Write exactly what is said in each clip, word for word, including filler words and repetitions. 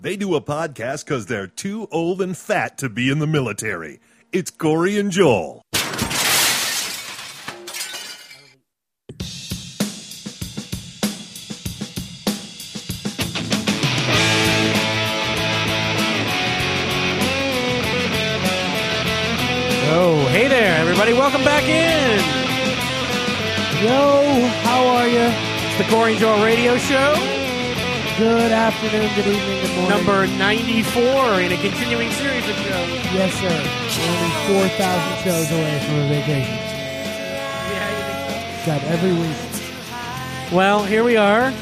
They do a podcast because they're too old and fat to be in the military. It's Corey and Joel. Oh, hey there, everybody. Welcome back in. Yo, how are you? It's the Corey and Joel Radio Show. Good afternoon, good evening, good morning. Number ninety-four in a continuing series of shows. Yes, sir. We're only four thousand shows away from a vacation. Yeah, you think so? God, every week. Well, here we are.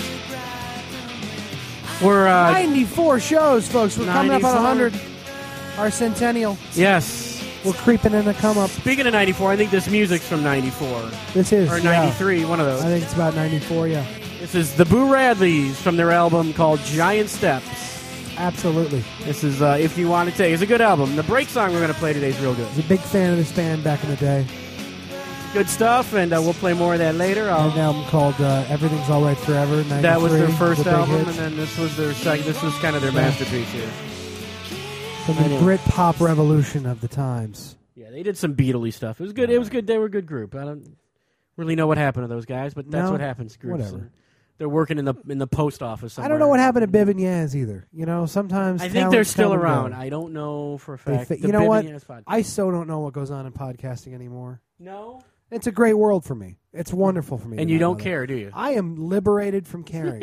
We're, uh... ninety-four shows, folks. We're coming up on one hundred. Our centennial. Yes. We're creeping in the come up. Speaking of ninety-four, I think this music's from ninety-four. This is. Or ninety-three, yeah. one of those. I think it's about ninety-four, yeah. This is the Boo Radleys from their album called Giant Steps. Absolutely. This is uh, If You Want to Take. It's a good album. The break song we're going to play today is real good. I was a big fan of this band back in the day. Good stuff, and uh, we'll play more of that later. I'll, An album called uh, Everything's All Right Forever. that was their first the big album, hits. and then this was their second. This was kind of their Yeah. masterpiece here. From the Anyway. Brit pop revolution of the times. Yeah, they did some Beatley stuff. It was good. It was good. They were a good group. I don't really know what happened to those guys, but that's No, what happens. to Groups. whatever. They're working in the in the post office somewhere. I don't know what happened to Bibb and Yaz either. You know, sometimes I think talents they're still come and go. around. I don't know for a They fact. fi- The you know Bibb what? and Yaz podcast. I so don't know what goes on in podcasting anymore. No, It's a great world for me. It's wonderful for me. and to you not don't know care, do you? that. I am liberated from caring.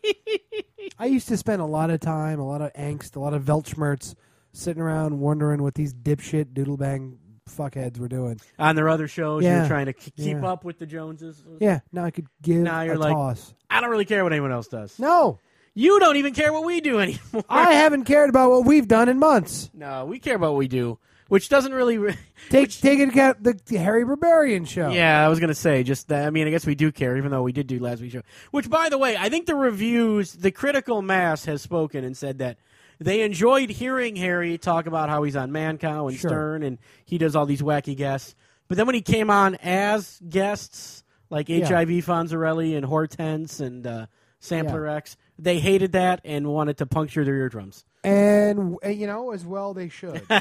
I used to spend a lot of time, a lot of angst, a lot of Weltschmerz sitting around wondering what these dipshit doodlebang fuckheads were doing. On their other shows, you Yeah. were trying to k- keep Yeah. up with the Joneses. Yeah, now I could give Now you're a like- toss. I don't really care what anyone else does. No, You don't even care what we do anymore. I haven't cared about what we've done in months. No, we care about what we do, which doesn't really. Re- Take take into account the, the Harry Barbarian show. Yeah, I was gonna say just that. I mean, I guess we do care, even though we did do last week's show. Which, by the way, I think the reviews, the critical mass has spoken and said that they enjoyed hearing Harry talk about how he's on Mancow and Sure. Stern and he does all these wacky guests. But then when he came on as guests, like Yeah. H I V Fonzarelli and Hortense and uh, Sampler Yeah. X, they hated that and wanted to puncture their eardrums. And, uh, you know, as well they should. uh,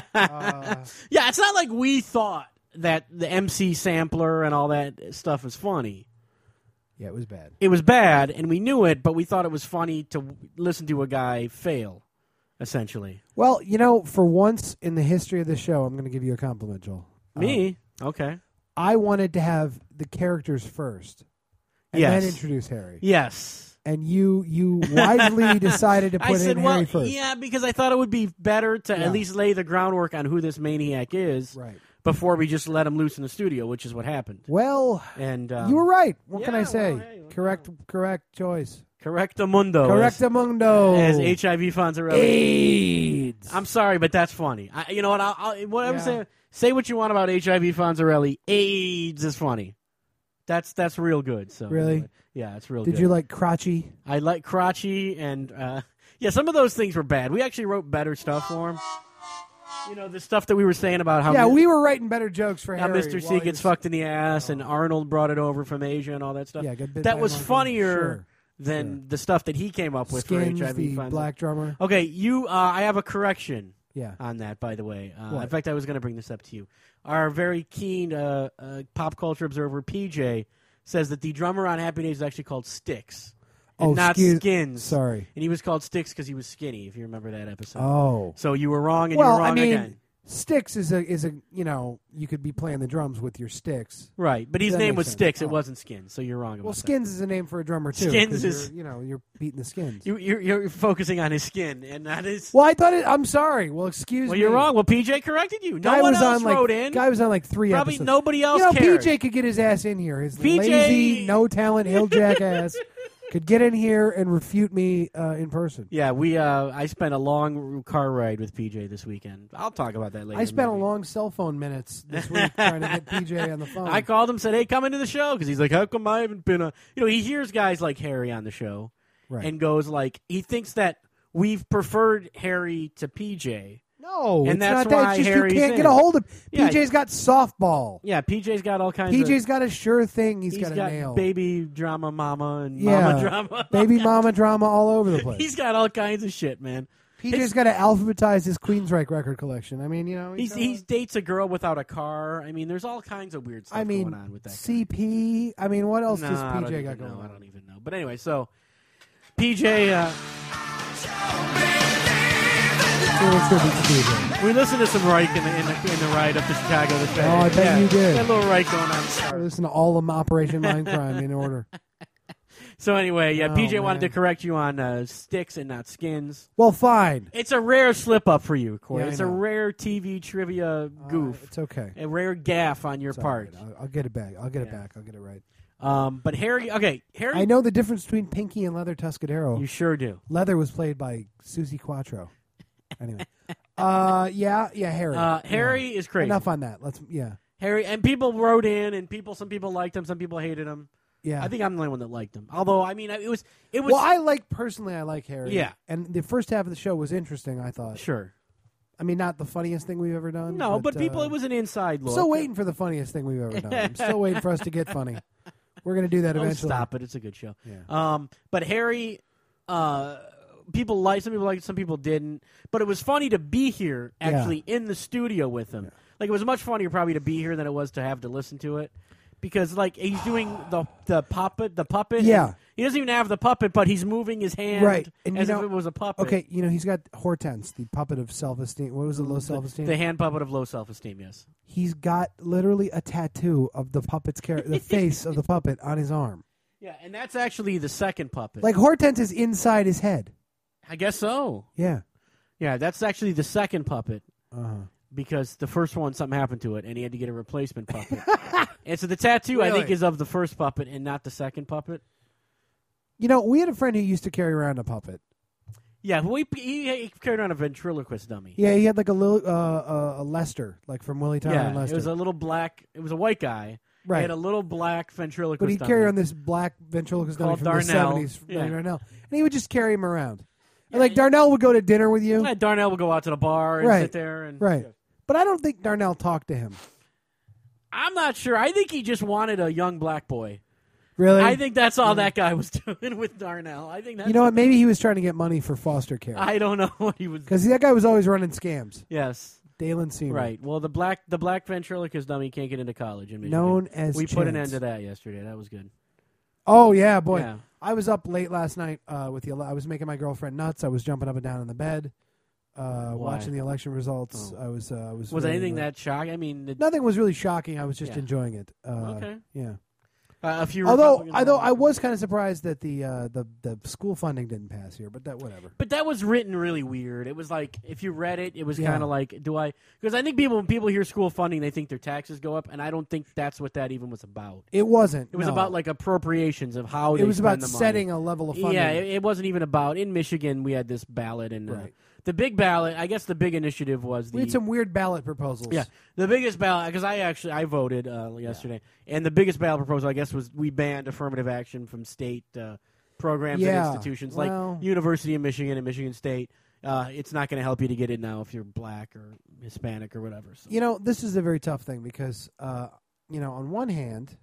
Yeah, it's not like we thought that the M C Sampler and all that stuff was funny. yeah, it was bad. It was bad, and we knew it, but we thought it was funny to listen to a guy fail, essentially. Well, you know, for once in the history of the show, I'm going to give you a compliment, Joel. Um, Me? Okay. I wanted to have the characters first, and Yes. then introduce Harry. Yes. And you you wisely decided to I put said, in well, Harry first. yeah, because I thought it would be better to Yeah. at least lay the groundwork on who this maniac is Right. before we just let him loose in the studio, which is what happened. Well, And um, you were right. What yeah, can I say? well, hey, what correct, correct choice. Correctamundo. Correctamundo. As, as H I V Fonzarelli. AIDS. I'm sorry, but that's funny. I, you know what? I'll, I'll, whatever Yeah. say, say what you want about H I V Fonzarelli. AIDS is funny. That's that's real good. So Really? yeah, it's real Did good. you like crotchy? I like crotchy and uh, yeah, some of those things were bad. We actually wrote better stuff for him. You know, the stuff that we were saying about how Yeah, Mi- we were writing better jokes for how Harry. Mister while C he gets was- fucked in the ass, and Arnold brought it over from Asia and all that stuff. Yeah, got bit that by a was monkey. funnier Sure. than Sure. the stuff that he came up with Skins, for H I V the Fonzarelli. black drummer. Okay, you. Uh, I have a correction. Yeah. On that, by the way. Uh, What? in fact, I was going to bring this up to you. Our very keen uh, uh, pop culture observer, P J, says that the drummer on Happy Days is actually called Styx, and Oh, not excuse- Skins. Sorry. And he was called Styx because he was skinny, if you remember that episode. Oh. So you were wrong, and Well, you were wrong I mean, again. Sticks is a is a you know you could be playing the drums with your sticks. Right, but his That name makes was sense. Styx. It Oh. wasn't Skins, so you're wrong about Well, that. Skins is a name for a drummer too. Skins 'cause is- you're, you know you're beating the Skins. You, you're, you're focusing on his skin and not his. Well, I thought it. I'm sorry. Well, excuse Well, me. you're wrong. Well, P J corrected you. No Guy one was else on like wrote in. guy was on like three Probably episodes. nobody else You know, cared. P J could get his ass in here. His P J lazy, no talent, hill jackass could get in here and refute me uh, in person. Yeah, we. Uh, I spent a long car ride with P J this weekend. I'll talk about that later. I spent maybe. a long cell phone minutes this week trying to get P J on the phone. I called him, said, "Hey, come into the show," because he's like, "How come I haven't been a?" You know, he hears guys like Harry on the show, Right. and goes like, he thinks that we've preferred Harry to P J. No, And it's that's not that. why It's just Harry's you can't in get a it. hold of. Yeah. P J's got softball. Yeah, P J's got all kinds P of... J's got a sure thing. He's, He's got a got nail. baby drama mama and yeah, mama drama. baby mama drama all over the place. He's got all kinds of shit, man. P J's got to alphabetize his Queensryche record collection. I mean, you know, He's got- he dates a girl without a car. I mean, there's all kinds of weird stuff I mean, going on with that. guy. C P. I mean, what else No, does I P don't J even got going know. on? I don't even know. But anyway, so P J, uh, So let's go to P J. we listened to some Reich in the in the, in the ride up to Chicago this Oh, I bet yeah, you did. Got a little Reich going on. in the I car. listen to all of Operation Mindcrime in order. So anyway, yeah, Oh, P J wanted to man. correct you on uh, sticks and not skins. Well, fine. It's a rare slip up for you, Corey. Yeah, I it's a know. rare T V trivia goof, Uh, it's okay. a rare gaffe on your It's all part. right. I'll, I'll get it back. I'll get it Yeah. back. I'll get it right. Um, but Harry, okay, Harry, I know the difference between Pinky and Leather Tuscadero. you sure do. Leather was played by Susie Quattro. Anyway, uh, yeah, yeah, Harry. Uh, Yeah. Harry is crazy. Enough on that. Let's, yeah, Harry, and people wrote in, and people, some people liked him, some people hated him. yeah. I think I'm the only one that liked him. Although, I mean, it was, it was, well, I like personally. I like Harry. Yeah. and the first half of the show was interesting. I thought. sure. I mean, not the funniest thing we've ever done. No, but, people, uh, it was an inside I'm look. still waiting for the funniest thing we've ever done. I'm still waiting for us to get funny. We're gonna do that Oh, eventually. stop it! It's a good show. Yeah. Um, but Harry, uh, people liked, some people liked, it, some people didn't. But it was funny to be here, actually in the studio with him. Like it was much funnier probably to be here than it was to have to listen to it, because like he's doing the the puppet, the puppet. Yeah. and he doesn't even have the puppet, but he's moving his hand Right, and you as know- if it was a puppet. Okay, you know he's got Hortense, the puppet of self-esteem. What was it, low self-esteem? The hand puppet of low self-esteem. Yes. He's got literally a tattoo of the puppet's character, the face of the puppet on his arm. Yeah, and that's actually the second puppet. Like Hortense is inside his head. I guess so. Yeah. Yeah, that's actually the second puppet. Uh-huh. Because the first one, something happened to it, and he had to get a replacement puppet. And so the tattoo, I think, Really? is of the first puppet and not the second puppet. You know, we had a friend who used to carry around a puppet. Yeah, we, he, he carried around a ventriloquist dummy. Yeah, he had like a little uh, uh, a Lester, like from Willie Town Yeah, and it Lester. was a little black. It was a white guy. He right. had a little black ventriloquist But he'd dummy. carry around this black ventriloquist dummy Called from the Darnell. seventies, Yeah. Ray Darnell, and he would just carry him around. Yeah, And like he- Darnell would go to dinner with you, Yeah, Darnell would go out to the bar and Right, sit there. And right? But I don't think Darnell talked to him. I'm not sure. I think he just wanted a young black boy. Really? I think that's all that guy was doing with Darnell. I think that's you know what? Maybe he was trying to get money for foster care I don't know what he was. because that guy was always running scams. Yes. Dalen Seymour, Right. Well, the black the black ventriloquist dummy can't get into college in Michigan. known as we put an Chance. end to that yesterday. That was good. Oh yeah, boy! Yeah. I was up late last night uh, with the. ele- I was making my girlfriend nuts. I was jumping up and down in the bed, uh, watching the election results. Oh. I was. Uh, I was. Was really, anything uh, that shocking? I mean, the, Nothing was really shocking. I was just Yeah. enjoying it. Uh, Okay. Yeah. uh, a few. Although, Republicans although won. I was kind of surprised that the uh, the the school funding didn't pass here, but that whatever. But that was written really weird. It was like if you read it, it was Yeah. kind of like, do I? Because I think people when people hear school funding, they think their taxes go up, and I don't think that's what that even was about. It wasn't. It was no. about like appropriations of how It they was spend about the money. setting a level of funding. Yeah, it, it wasn't even about. In Michigan, we had this ballot, and uh, Right. the big ballot. I guess the big initiative was the. we had some weird ballot proposals. Yeah, the biggest ballot because I actually I voted uh, yesterday, and the biggest ballot proposal I guess was we banned affirmative action from state uh, programs Yeah, and institutions well- like University of Michigan and Michigan State. Uh, it's not going to help you to get it now if you're black or Hispanic or whatever. So. You know, this is a very tough thing because, uh, you know, on one hand,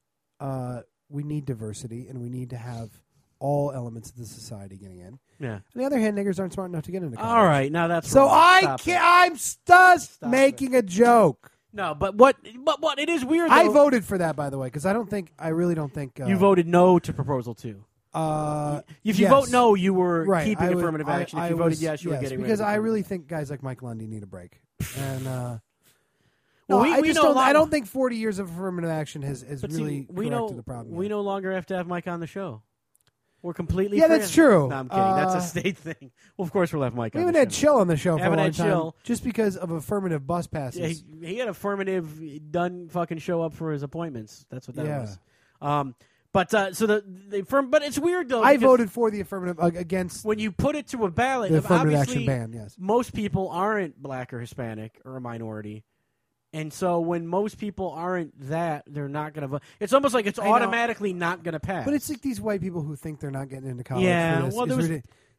uh, we need diversity and we need to have all elements of the society getting in. Yeah. On the other hand, niggers aren't smart enough to get into college. All right, now that's So wrong. I Stop can't. it. I'm just Stop making a joke. No, but what? But what? It is weird. I though. voted for that, by the way, because I don't think. I really don't think. Uh, You voted no to proposal two. Uh, If you yes. vote no, you were right, keeping I would- affirmative I- action. If I you voted was- yes, you were yes, getting rid because of I affirmative really think guys like Mike Lundy need a break. And uh, Well, no, we- I we just know a don't. lot- I don't think forty years of affirmative action has, has But really see, we corrected know the problem. we yet. no longer have to have Mike on the show. We're completely Yeah, free. that's true. No, I'm kidding. that's Uh, a state thing. Well, of course we'll have Mike We on haven't the had show. Chill on the show for Haven't a long had time, Chill. just because of affirmative bus passes. Yeah, he, he had affirmative done fucking show up for his appointments. That's what that Yeah. was. Um, but uh, so the the firm, but it's weird though. I because voted for the affirmative uh, against when you put it to a ballot. the affirmative obviously, action ban. Yes, most people aren't black or Hispanic or a minority. And so when most people aren't that, they're not going to vote. It's almost like it's I know. automatically not going to pass. but it's like these white people who think they're not getting into college. Yeah, for this well, is there was- ridic-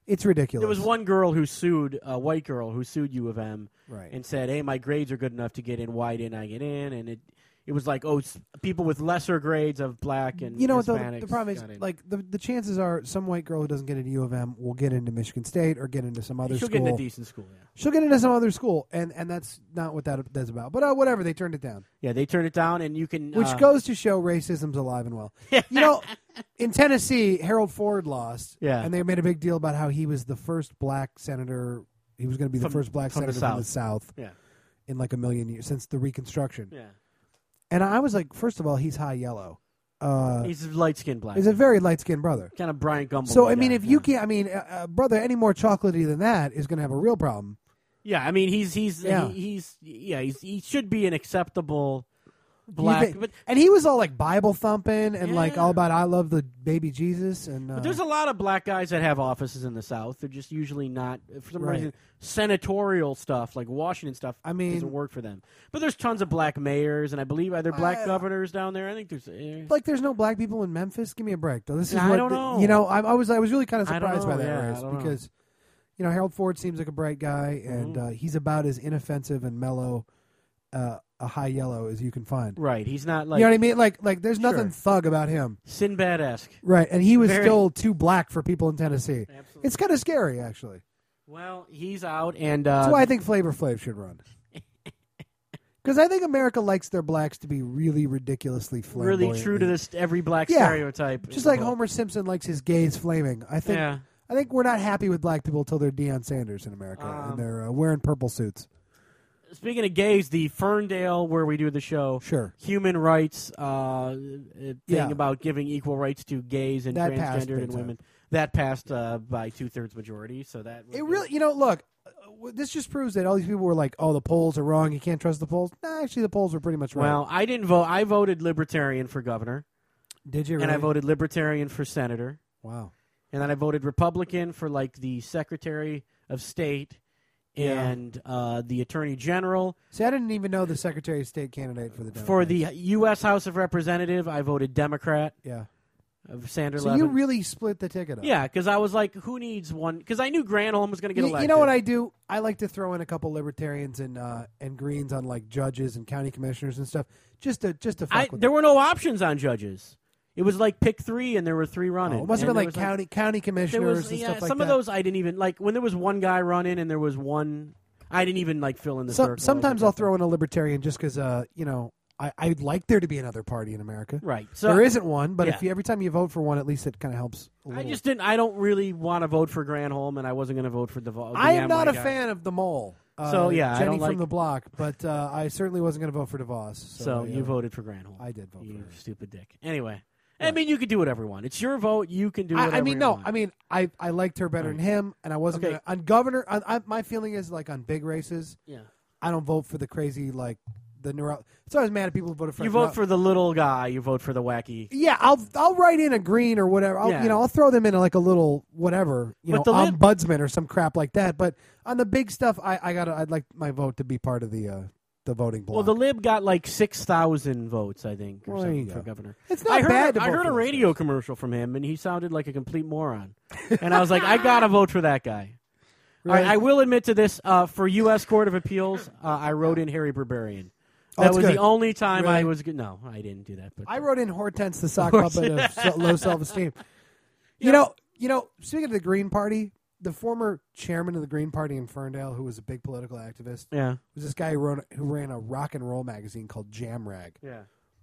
It's ridiculous. There was one girl who sued, a white girl who sued U of M right. and said, hey, my grades are good enough to get in. Why didn't I get in? And it it was like, oh, s- people with lesser grades of black and You know what the, Hispanics the problem is? got in. Like the the chances are, some white girl who doesn't get into U of M will get into Michigan State or get into some other She'll school. get in a decent school, yeah. She'll get into some other school, and, and that's not what that that's about. But uh, whatever, they turned it down, Yeah, they turned it down, and you can... which uh, goes to show racism's alive and well. You know, in Tennessee, Harold Ford lost, Yeah. and they made a big deal about how he was the first black senator. He was going to be the From- first black from the senator from the South Yeah, in like a million years since the Reconstruction. yeah. And I was like, first of all, he's high yellow. Uh, He's a light-skinned black. he's a very light skinned brother. kind of Brian Gumble. So I mean, guy, if you yeah. can't, I mean, uh, uh, brother, any more chocolatey than that is going to have a real problem. Yeah, I mean, he's he's Yeah. he, he's yeah, he's he should be an acceptable You black. think- but, and he was all like Bible thumping and like Yeah. all about I love the baby Jesus and uh, but there's a lot of black guys that have offices in the South. They're just usually not, for some Right. reason, senatorial stuff like Washington stuff. I mean- doesn't work for them. But there's tons of black mayors, and I believe are there black Uh, governors down there. I think there's. eh. like there's no black people in Memphis. Give me a break, though. This is I what don't the- know. You know, I, I was I was really kind of I don't surprised by know, that yeah, I race don't know. because you know Harold Ford seems like a bright guy and Mhm. uh, he's about as inoffensive and mellow uh, a high yellow as you can find. Right, he's not like you know what I mean? Like like there's nothing Sure. thug about him. Sinbad-esque. Right, and he was Very- still too black for people in Tennessee. Absolutely. It's kind of scary, actually. Well, he's out, and uh, That's why I think Flavor Flav should run. Because I think America likes their blacks to be really ridiculously flamboyant. really true to this every black Yeah. stereotype. Just like Homer Simpson likes his gays flaming. I think Yeah. I think we're not happy with black people until they're Deion Sanders in America Um, and they're uh, wearing purple suits. Speaking of gays, the Ferndale, where we do the show, Sure. human rights uh, thing Yeah. about giving equal rights to gays and That passed transgendered big and time. women. That passed uh, by two-thirds majority, so that was It good. really, you know, look, uh, w- this just proves that all these people were like, "Oh, the polls are wrong. You can't trust the polls." Nah, actually, the polls were pretty much right. Well, I didn't vote. I voted Libertarian for governor, Did you? and I really? voted Libertarian for senator, Wow. and then I voted Republican for like the Secretary of State Yeah. and uh, the Attorney General. See, I didn't even know the Secretary of State candidate for the Democrats. For the U S House of Representative, I voted Democrat. yeah. Of Sanders. So you really split the ticket up. Yeah, because I was like, who needs one? Because I knew Granholm was going to get You, elected. you know what I do? I like to throw in a couple libertarians and uh, and greens on like judges and county commissioners and stuff, just to just to fuck I, with there them. were no options on judges. It was like pick three, and there were three running. Oh, it must have And been there like was, county county There commissioners was and yeah, stuff like some that. of those I didn't even like. When there was one guy running, and there was one, I didn't even like fill in the Some- circle. sometimes I I'll was like, throw in a libertarian just because uh, you know I, I'd like there to be another party in America. right. So There isn't one, but yeah. if you, every time you vote for one, at least it kind of helps. A I little. just didn't. I don't really want to vote for Granholm, and I wasn't going to vote for Deval. I am not a guy. fan of the mole. Uh, So, yeah, I Jenny don't from like- the block, but uh, I certainly wasn't going to vote for DeVos. So, So I, you uh, voted for Granholm. I did vote You for her. stupid dick. Anyway, I mean, you can do whatever you want. It's your vote. You can do whatever I, I mean, you no, want. I mean, I, I liked her better Right. than him, and I wasn't Okay. gonna, on governor. On, I, my feeling is like on big races, yeah. I don't vote for the crazy like the neuro. So I was mad at people who voted for. You vote for the little guy. You vote for the wacky. Yeah, I'll I'll write in a green or whatever. I'll, Yeah. You know, I'll throw them in like a little whatever, you But know, the lib- ombudsman or some crap like that. But on the big stuff, I I got I'd like my vote to be part of the uh, the voting block. Well, the lib got like six thousand votes, I think, or Well, there something you for go. governor. It's not I heard, bad. To I vote heard for a those radio guys. commercial from him, and he sounded like a complete moron. And I was like, I gotta vote for that guy. All right, Right. I will admit to this: uh, for U S Court of Appeals, uh, I wrote in Harry Berberian. Oh, That that's was good. the only time I Really? was good. No, I didn't do that. But I wrote in Hortense the sock Horse- puppet of so- low self esteem. You Yeah. know, you know. Speaking of the Green Party, the former chairman of the Green Party in Ferndale, who was a big political activist, yeah, was this guy who, wrote, who ran a rock and roll magazine called Jam Rag. yeah,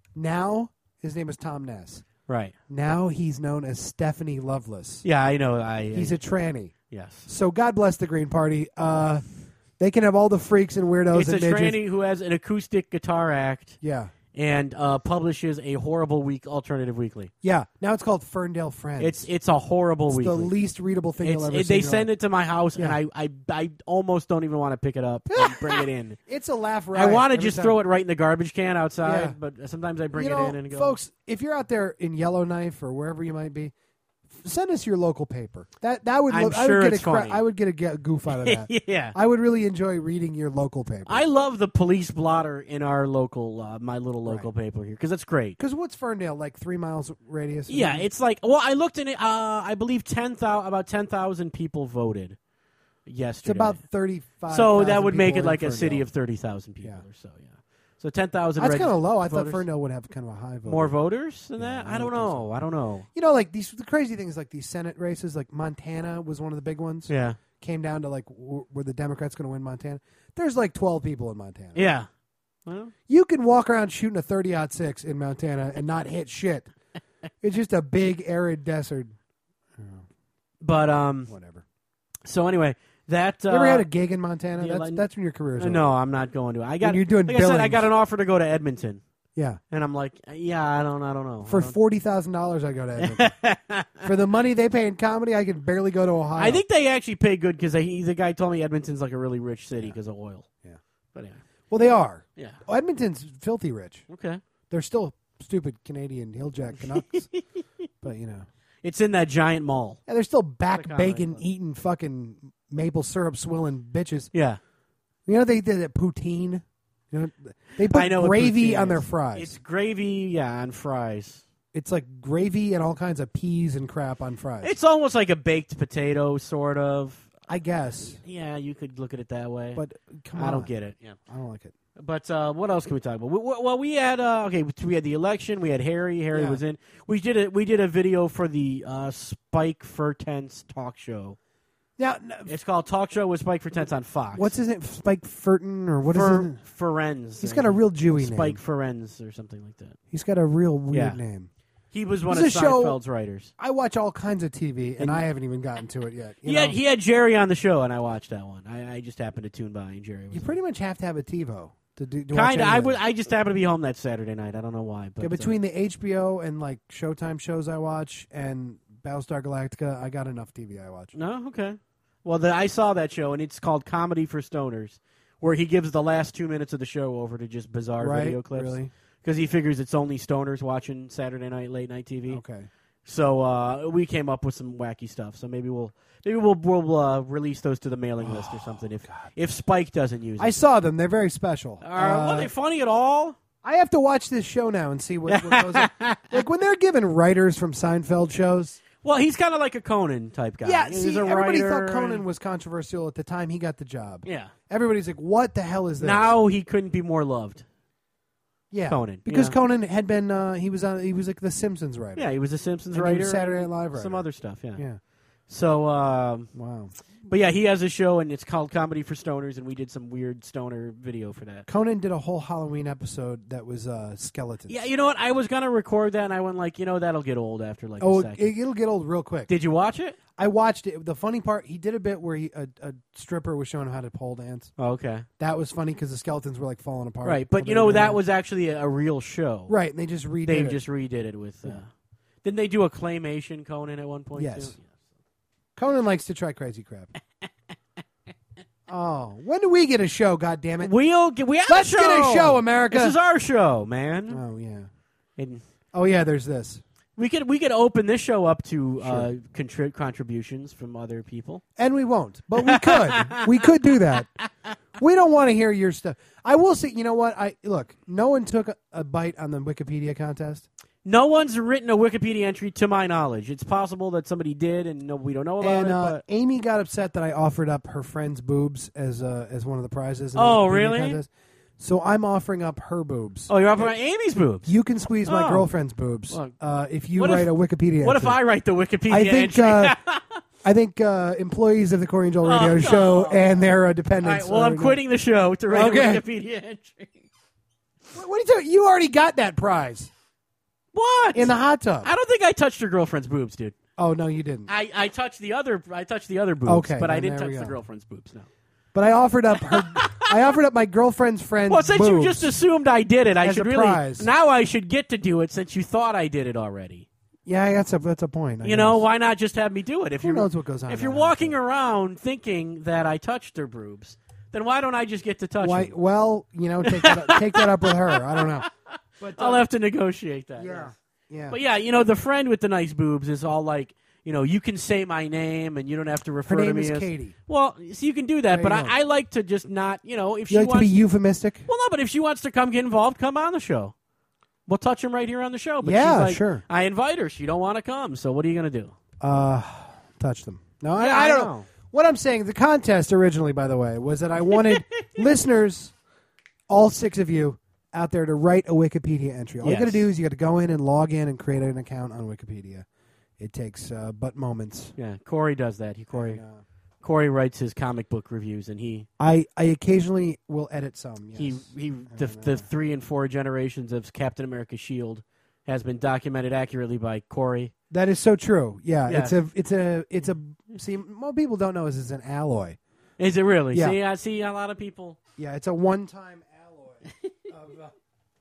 Now his name is Tom Ness. right. Now he's known as Stephanie Loveless. Yeah, I know. I He's a tranny. yes. So God bless the Green Party. Uh, they can have all the freaks and weirdos It's a and midgets. tranny who has an acoustic guitar act Yeah, and uh, publishes a horrible week alternative weekly. yeah. Now it's called Ferndale Friends. It's it's a horrible It's weekly. the least readable thing It's, you'll ever it, see. they in your send life. it to my house, Yeah. and I, I I almost don't even want to pick it up and bring it in. It's a laugh. I riot want to every just time. throw it right in the garbage can outside, Yeah. but sometimes I bring you it know, in and go. folks, if you're out there in Yellowknife or wherever you might be, send us your local paper. That that would I'm look, I sure would get it's a cra- funny. I would get a ge- goof out of that. yeah. I would really enjoy reading your local paper. I love the police blotter in our local, uh, my little local Right. paper here because it's great. Because what's Ferndale like? Three miles radius. Yeah, it's like well, I looked in it. Uh, I believe ten thousand, about ten thousand people voted yesterday. it's about thirty-five. so that would make people it in like a Ferndale. city of thirty thousand people Yeah. or so. Yeah, so ten thousand. That's kind of low. I voters. thought Ferndale would have kind of a high vote. More voters than Yeah, that? I I don't would think know. I don't know. You know, like these the crazy things, like these Senate races. Like Montana was one of the big ones. Yeah, Came down to like w- were the Democrats going to win Montana? There's like twelve people in Montana. yeah. Well, You can walk around shooting a thirty aught six in Montana and not hit shit. It's just a big arid desert. but um. Whatever. So anyway, that uh, You ever had a gig in Montana? the That's ele- that's when your career's over. no, I'm not going to. I got. When you're doing like I said, I Billings. got an offer to go to Edmonton, Yeah. and I'm like, yeah, I don't, I don't know. For I don't- forty thousand dollars, I go to Edmonton. For the money they pay in comedy, I can barely go to Ohio. I think they actually pay good because the guy told me Edmonton's like a really rich city because of oil. Yeah. But yeah, Well, they are. yeah. Oh, Edmonton's filthy rich. Okay. They're still stupid Canadian hilljack Canucks, but you know, It's in that giant mall. yeah, they're still back Click on bacon it. eating fucking maple syrup swilling bitches. Yeah. You know they did at poutine. You know they put I know what gravy poutine on their is. fries. It's gravy, yeah, on fries. It's like gravy and all kinds of peas and crap on fries. It's almost like a baked potato, sort of. I guess, Yeah, you could look at it that way. but come on, I don't get it. Yeah. I don't like it. But uh, what else can we talk about? We, we- well, we had uh, okay. We had the election. We had Harry. Harry Yeah. was in. We did a we did a video for the uh, Spike Furtense talk show. Now, n- It's called Talk Show with Spike Furtense on Fox. what's his name? Spike Furton or what is Fur, his? Ferenz. He's got a real Jewy Spike name. Ferenz or something like that. He's got a real weird Yeah. name. He was one This of is a show- Seinfeld's writers. I watch all kinds of T V, and, And- I haven't even gotten to it yet. You He know? had he had Jerry on the show, and I watched that one. I, I just happened to tune by, and Jerry was You on. pretty much have to have a TiVo to do. To watch Kind of. I anything. was. I just happened to be home that Saturday night. I don't know why. But Yeah, uh, between the H B O and like Showtime shows I watch and Battlestar Galactica, I got enough T V I watch. no, okay. Well, the, I saw that show, and it's called Comedy for Stoners, where he gives the last two minutes of the show over to just bizarre Right? video clips. Really? Because he figures it's only stoners watching Saturday night late night T V. Okay. So uh, we came up with some wacky stuff. So maybe we'll maybe we'll we'll uh, release those to the mailing list or something if if Spike doesn't use I it. saw them. They're very special. Uh, Uh, were they funny at all? I have to watch this show now and see what, what goes on. Like when they're given writers from Seinfeld shows. Well, he's kind of like a Conan type guy. Yeah, He's see, a everybody writer. thought Conan was controversial at the time he got the job. Yeah. Everybody's like, what the hell is this? Now he couldn't be more loved. yeah, Conan, Because yeah. Conan had been, uh, he was on, he was like the Simpsons writer. Yeah, he was a Simpsons And he writer. was Saturday Night Live writer. Some other stuff, yeah. Yeah. So, um, Wow. but yeah, he has a show, and it's called Comedy for Stoners, and we did some weird stoner video for that. Conan did a whole Halloween episode that was uh, skeletons. Yeah, you know what? I was going to record that, and I went like, you know, that'll get old after like Oh, a it, second. it'll get old real quick. Did you watch it? I watched it. The funny part, he did a bit where he, a, a stripper was showing him how to pole dance. Oh, okay. That was funny because the skeletons were like falling apart. Right, but while you they were know, that doing was actually a, a real show. it. Right, and they just redid They it. just redid it with. Uh, Yeah. Didn't they do a claymation Conan at one point? Yes. Too? Conan likes to try crazy crap. Oh, when do we get a show? God damn it! We'll get. We have Let's a show. get a show, America. This is our show, man. Oh yeah. And Oh yeah. There's this, we could we could open this show up to uh, contri- contributions from other people. and we won't, but we could. we could do that. We don't want to hear your stuff. I will say. You know what? I look. No one took a, a bite on the Wikipedia contest. No one's written a Wikipedia entry to my knowledge. It's possible that somebody did, and no, we don't know about And it. uh, but Amy got upset that I offered up her friend's boobs as uh, as one of the prizes. in the Oh, Wikipedia really? contest. So I'm offering up her boobs. oh, you're up on Amy's boobs. You can squeeze my Oh. girlfriend's boobs Well, uh, if you what if- write a Wikipedia. What if entry. I write the Wikipedia I think entry? uh, I think uh, employees of the Corey and Joel Radio Oh, Show no. and their uh, All dependents. right, well, are I'm gonna- quitting the show to write Okay. a Wikipedia entry. What, what are you talking? You already got that prize What? in the hot tub. I don't think I touched her girlfriend's boobs, dude. Oh no, you didn't. I, I touched the other I touched the other boobs, Okay, but I then didn't there touch we the go. girlfriend's boobs. No. But I offered up her. I offered up my girlfriend's friend's Well, since boobs. you just assumed I did it, I As should a really prize. now I should get to do it since you thought I did it already. Yeah, that's a that's a point. I You know, guess. why not just have me do it? If Who you're knows what goes on if in you're that walking outfit. around thinking that I touched her boobs, then why don't I just get to touch Why? them? Well, you know, take that up, take that up with her. I don't know. But I'll have to negotiate that. yeah, yeah. But yeah, you know, the friend with the nice boobs is all like, you know, you can say my name and you don't have to refer Her to name me is as Katie. Well, so you can do that, There but you go. I, I like to just not, you know, if You she like to wants be euphemistic? Well, no, but if she wants to come get involved, come on the show. We'll touch him right here on the show. But Yeah, she's like, sure. I invite her. She don't want to come. So what are you going to do? Uh, touch them. No, Yeah, I, I I don't know. know. What I'm saying, the contest originally, by the way, was that I wanted listeners, all six of you, out there to write a Wikipedia entry. All Yes. you got to do is you got to go in and log in and create an account on Wikipedia. It takes uh, but moments. Yeah, Corey does that. He Corey And, uh, Corey writes his comic book reviews, and he I, I occasionally will edit some. Yes. he he the, And, uh, the three and four generations of Captain America's shield has been documented accurately by Corey. That is so true. Yeah, Yeah. it's a it's a it's a. See, what people don't know is it's an alloy. Is it really? Yeah. See, I see a lot of people. Yeah, it's a one-time alloy of, uh,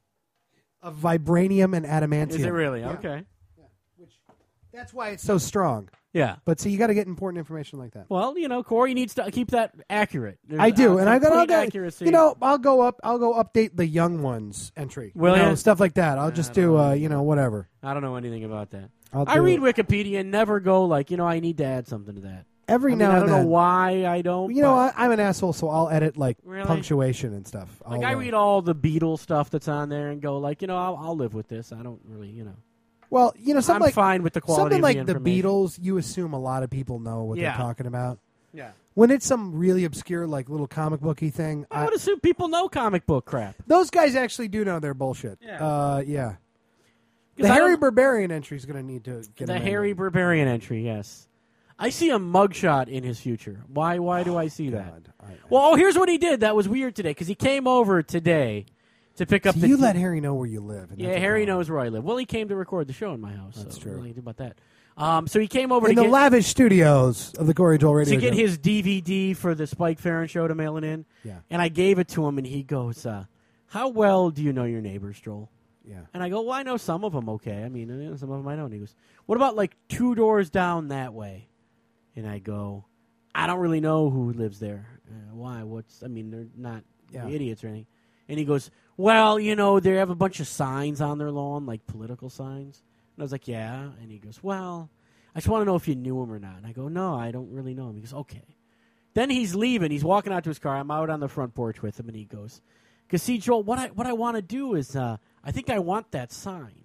of vibranium and adamantium. Is it really? Yeah. Okay. Which that's why it's so strong. Yeah. But see, you got to get important information like that. Well, you know, Corey needs to keep that accurate. There's, I do, uh, and I got I'll complete go. accuracy. You know, I'll go up. I'll go update the young ones entry. Will you know, ya? stuff like that. I'll just I don't do. know. Uh, you know, whatever. I don't know anything about that. I'll I do read it. Wikipedia and never go like, you know, I need to add something to that. every I mean, now I and don't know then. why I don't. You know, but- I, I'm an asshole, so I'll edit like Really? punctuation and stuff. Like I'll, I uh, read all the Beatles stuff that's on there and go like, you know, I'll, I'll live with this. I don't really, you know, Well, you know, something I'm like fine with the quality something of like the the information. Beatles. You assume a lot of people know what Yeah. they're talking about. Yeah, When it's some really obscure, like little comic booky thing, I I, would assume people know comic book crap. those guys actually do know their bullshit. Yeah. Uh, yeah. 'Cause The I Harry don't- Barbarian entry is going to need to get The amended. Harry Barbarian entry, yes. I see a mugshot in his future. Why? Why do I see that? God, I- Well, oh, here's what he did. That was weird today because he came over today to pick up So the. you let Harry know where you live. and yeah, that's a Harry problem. knows where I live. Well, he came to record the show in my house. That's so true. What do you do about that? Um, so he came over In to the get, lavish studios of the Corey Joel Radio to get Show. his D V D for the Spike Farron show to mail it in. Yeah. And I gave it to him, and he goes, uh, "How well do you know your neighbors, Joel?" Yeah. And I go, "Well, I know some of them okay. I mean, uh, some of them I don't." And he goes, "What about like two doors down that way?" And I go, "I don't really know who lives there. Uh, why? What's? I mean, they're not Yeah. idiots or anything." And he goes, "Well, you know, they have a bunch of signs on their lawn, like political signs." And I was like, "Yeah." And he goes, "Well, I just want to know if you knew him or not." And I go, "No, I don't really know him." He goes, "Okay." Then he's leaving. He's walking out to his car. I'm out on the front porch with him, and he goes, "Cause see, Joel, what I what I want to do is, uh, I think I want that sign."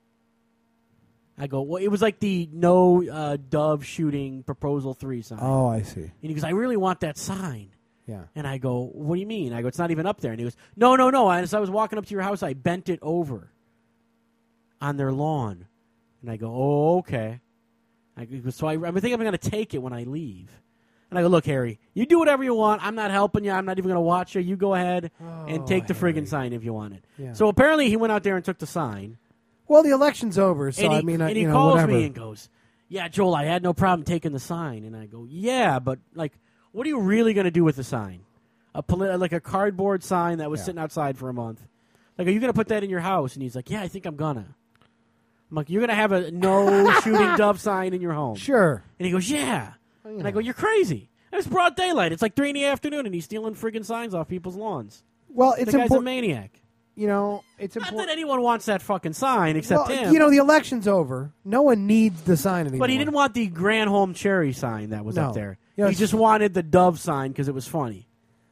I go, "Well, it was like the no uh, dove shooting proposal three sign." Oh, I see. And he goes, "I really want that sign." Yeah. And I go, "What do you mean?" I go, "It's not even up there." And he goes, "No, no, no. As I was walking up to your house, I bent it over on their lawn." And I go, "Oh, okay." I go, so I, I think I'm going to take it when I leave. And I go, "Look, Harry, you do whatever you want. I'm not helping you. I'm not even going to watch you. You go ahead and Oh, take the Harry. friggin' sign if you want it." Yeah. So apparently he went out there and took the sign. Well, the election's over, so and he, I mean, I, and he you know, calls whatever. me and goes, "Yeah, Joel, I had no problem taking the sign." And I go, "Yeah, but like, what are you really going to do with the sign? A poli- like a cardboard sign that was Yeah. sitting outside for a month? Like, are you going to put that in your house?" And he's like, "Yeah, I think I'm gonna." I'm like, "You're going to have a no shooting dove sign in your home?" Sure. And he goes, "Yeah." Well, you And I know. go, "You're crazy. It's broad daylight. It's like three in the afternoon, and he's stealing friggin' signs off people's lawns. Well, The it's guy's a important. maniac." You know, it's Not that important. anyone wants that fucking sign except Well, him. you know, the election's over. No one needs the sign anymore. But he didn't want the Granholm Cherry sign that was No. up there. Yes. He just wanted the Dove sign because it was funny.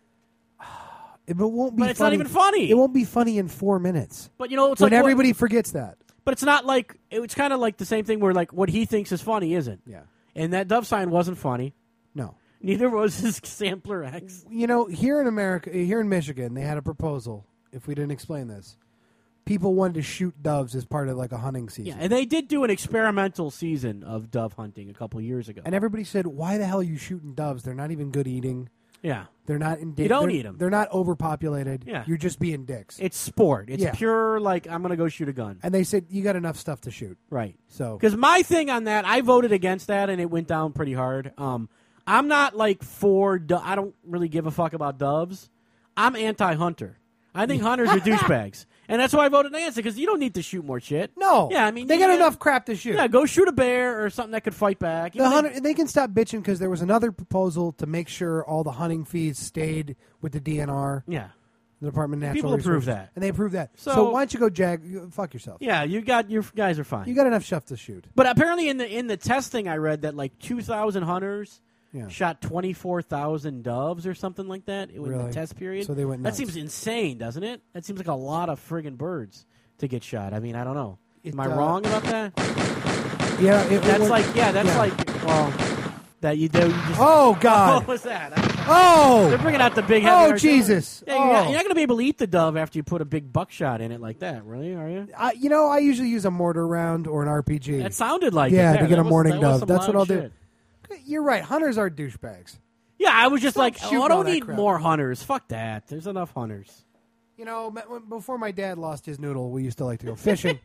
It won't be But it's not funny. even funny. It won't be funny in four minutes. But you know, it's when like what- everybody forgets that. but it's not like it's kind of like the same thing where like what he thinks is funny isn't. Yeah. And that Dove sign wasn't funny. No. Neither was his Sampler X. You know, here in America, here in Michigan, they had a proposal. If we didn't explain this, people wanted to shoot doves as part of like a hunting season. Yeah, and they did do an experimental season of dove hunting a couple years ago. And everybody said, "Why the hell are you shooting doves? They're not even good eating. Yeah. They're not in. You don't they're, eat 'em. They're not overpopulated. Yeah. You're just being dicks." It's sport. It's Yeah. pure like I'm going to go shoot a gun. And they said, "You got enough stuff to shoot." Right. So Because my thing on that, I voted against that, and it went down pretty hard. Um, I'm not like for. Do- I don't really give a fuck about doves. I'm anti-hunter. I think hunters are douchebags, and that's why I voted against it. Because you don't need to shoot more shit. no. Yeah, I mean they got yeah, enough crap to shoot. Yeah, go shoot a bear or something that could fight back. The Even hunter, if- they can stop bitching because there was another proposal to make sure all the hunting fees stayed with the D N R. yeah, The Department of Natural People approve Resources. that. And they approve that. So, So- why don't you go jag? you- Fuck yourself. Yeah, you got your guys are fine. You got enough stuff to shoot. but apparently, in the in the testing, I read that like two thousand hunters Yeah. shot twenty four thousand doves or something like that in Really? the test period. So they went That nuts. seems insane, doesn't it? That seems like a lot of friggin' birds to get shot. I mean, I don't know. It, Am I uh, wrong about that? Yeah. It, it That's went- like yeah, that's yeah. like well, that you do. You just, Oh what God. was that? I- Oh. They're bringing out the big. Oh, heavy artillery. Jesus. Yeah, you're, not, Oh. you're not going to be able to eat the dove after you put a big buckshot in it like that, really? Are you? I, you know, I usually use a mortar round or an R P G. That sounded like Yeah, it. to there. get That a was- morning that was dove. some That's what loud I'll do. shit. You're right. Hunters are douchebags. Yeah, I was just Stop like, shooting oh, I all don't that need crap. more hunters. Fuck that. There's enough hunters. You know, m- when- before my dad lost his noodle, we used to like to go fishing.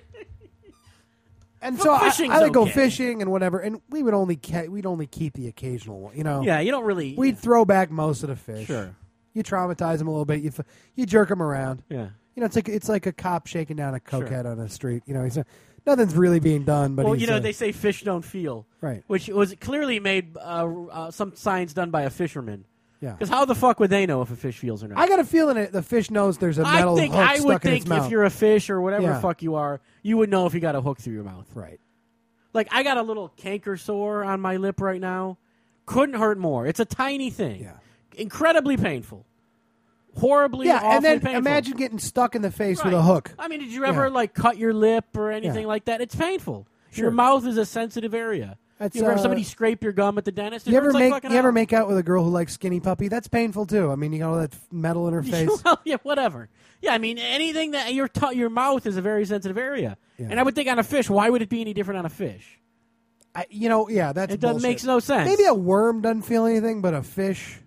And so I, fishing's I would go okay. fishing and whatever, and we would only ca- we'd only keep the occasional one. You know, Yeah, you don't really. we'd throw back most of the fish. Sure. You traumatize them a little bit. You f- you jerk them around. Yeah. You know, it's like it's like a cop shaking down a cokehead on the street. You know, he's not, nothing's really being done. But Well, he's, you know, uh, they say fish don't feel. Right. Which was clearly made uh, uh, some science done by a fisherman. yeah. Because how the fuck would they know if a fish feels or not? I got a feeling it. The fish knows there's a metal I think hook I stuck would in its think mouth. if you're a fish or whatever Yeah. the fuck you are, you would know if you got a hook through your mouth. right. Like I got a little canker sore on my lip right now. Couldn't hurt more. It's a tiny thing. Yeah. Incredibly painful. Horribly, Yeah, awfully and then painful. imagine getting stuck in the face with Right. a hook. I mean, did you ever Yeah. like cut your lip or anything Yeah. like that? It's painful. Sure. Your mouth is a sensitive area. That's, you ever have uh, somebody scrape your gum at the dentist? It You ever hurts like make fucking you ever hell. make out with a girl who likes skinny puppy? That's painful too. I mean, you got all that f- metal in her face. Well, yeah, whatever. Yeah, I mean, anything that your t- your mouth is a very sensitive area, Yeah. and I would think on a fish, why would it be any different on a fish? I, you know, yeah, that's It doesn't bullshit. makes no sense. Maybe a worm doesn't feel anything, but a fish,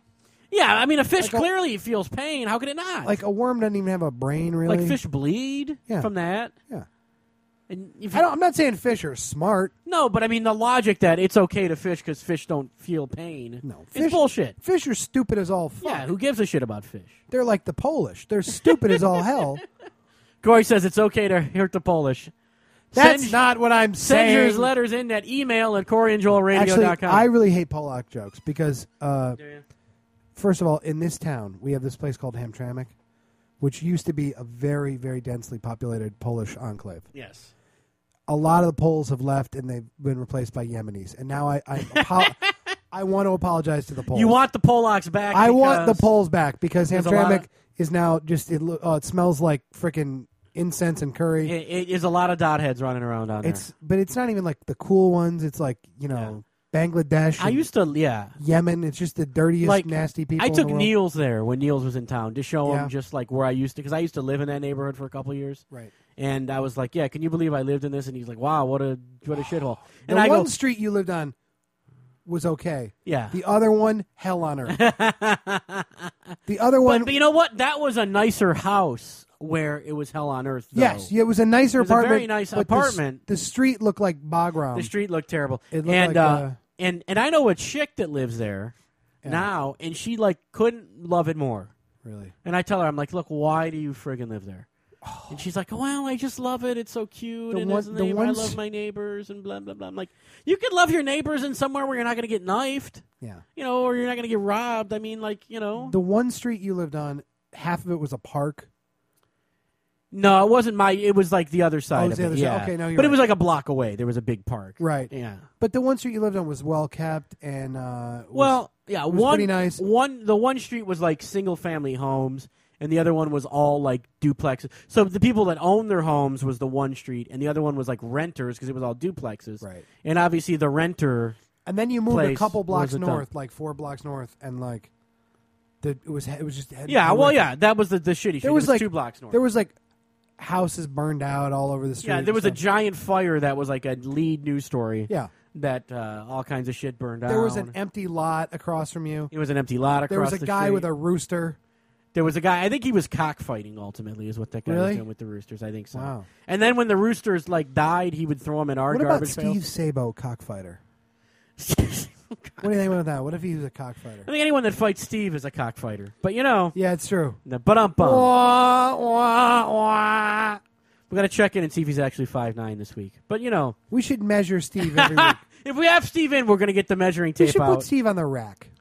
Yeah, I mean, a fish Like a- clearly feels pain. How could it not? like a worm, doesn't even have a brain, really. Like fish bleed Yeah. from that. Yeah. And if I don't, I'm not saying fish are smart. no, but I mean the logic that it's okay to fish because fish don't feel pain. No, it's fish- bullshit. Fish are stupid as all fuck. Yeah, who gives a shit about fish? They're like the Polish. They're stupid as all hell. Corey says it's okay to hurt the Polish. That's Send- not what I'm Send saying. your letters in that email at corey and joel radio Actually, dot com. I really hate Polak jokes because, uh, Do you? first of all, in this town, we have this place called Hamtramck, which used to be a very, very densely populated Polish enclave. Yes. A lot of the Poles have left and they've been replaced by Yemenis. And now I I, apo- I want to apologize to the Poles. You want the Polacks back? I want the because- Poles back because there's a lot Hamtramck of- is now just it. lo- Uh, it smells like frickin' incense and curry. It, it is a lot of dot heads running around on there. It's but it's not even like the cool ones. It's like you know Bangladesh. I and used to, yeah. Yemen. It's just the dirtiest, Like, nasty people. I in took the world. Niels there when Niels was in town to show Yeah. him just like where I used to, because I used to live in that neighborhood for a couple of years. Right. And I was like, yeah, can you believe I lived in this? And he's like, wow, what a what a shithole. The And I one go, street you lived on was okay. yeah. The other one, hell on earth. The other one, But, but you know what? That was a nicer house where it was hell on earth. Though. yes, yeah, it was a nicer It was a apartment. very nice but the s- apartment. The, street looked like Bagram. The street looked terrible. It looked and like, uh, uh, and and I know a chick that lives there Yeah. now, and she like couldn't love it more. Really? And I tell her, I'm like, look, why do you friggin' live there? And she's like, well, I just love it. It's so cute. The and one- it's the neighbor- I ones- love my neighbors and blah, blah, blah. I'm like, you can love your neighbors in somewhere where you're not going to get knifed, Yeah. you know, or you're not going to get robbed. I mean, like, you know. The one street you lived on, half of it was a park. No, it wasn't my, it was like the other side Oh, it of was the it. other side. Yeah. Okay, no, you're But it right. was like a block away. There was a big park. Right. Yeah. But the one street you lived on was well kept and uh, was- Well, yeah, was one pretty nice. one the one street was like single family homes, and the other one was all like duplexes. So the people that owned their homes was the one street, and the other one was like renters because it was all duplexes. Right. And obviously the renter, And then you moved a place couple blocks was a north, dump. like four blocks north, and like the it was it was just yeah, well, yeah, that was the the shitty street. There was, it was like two blocks north. There was like houses burned out all over the street. yeah, there and was a stuff. giant fire that was like a lead news story. yeah. That uh, all kinds of shit burned down. There was an empty lot across from you. It was an empty lot across There was a the guy street. with a rooster. There was a guy. I think he was cockfighting. Ultimately, is what that guy was Really? doing with the roosters. I think so. Wow. And then when the roosters like died, he would throw them in our What about garbage Steve Sabo, cockfighter? pails. What do you think about that? What if he was a cockfighter? I think anyone that fights Steve is a cockfighter. But you know, Yeah, it's true. but um bum. Wah, wah, wah. We got to check in and see if he's actually five nine this week. But you know, We should measure Steve every week. if we have Steve in, we're going to get the measuring We tape should out. put Steve on the rack.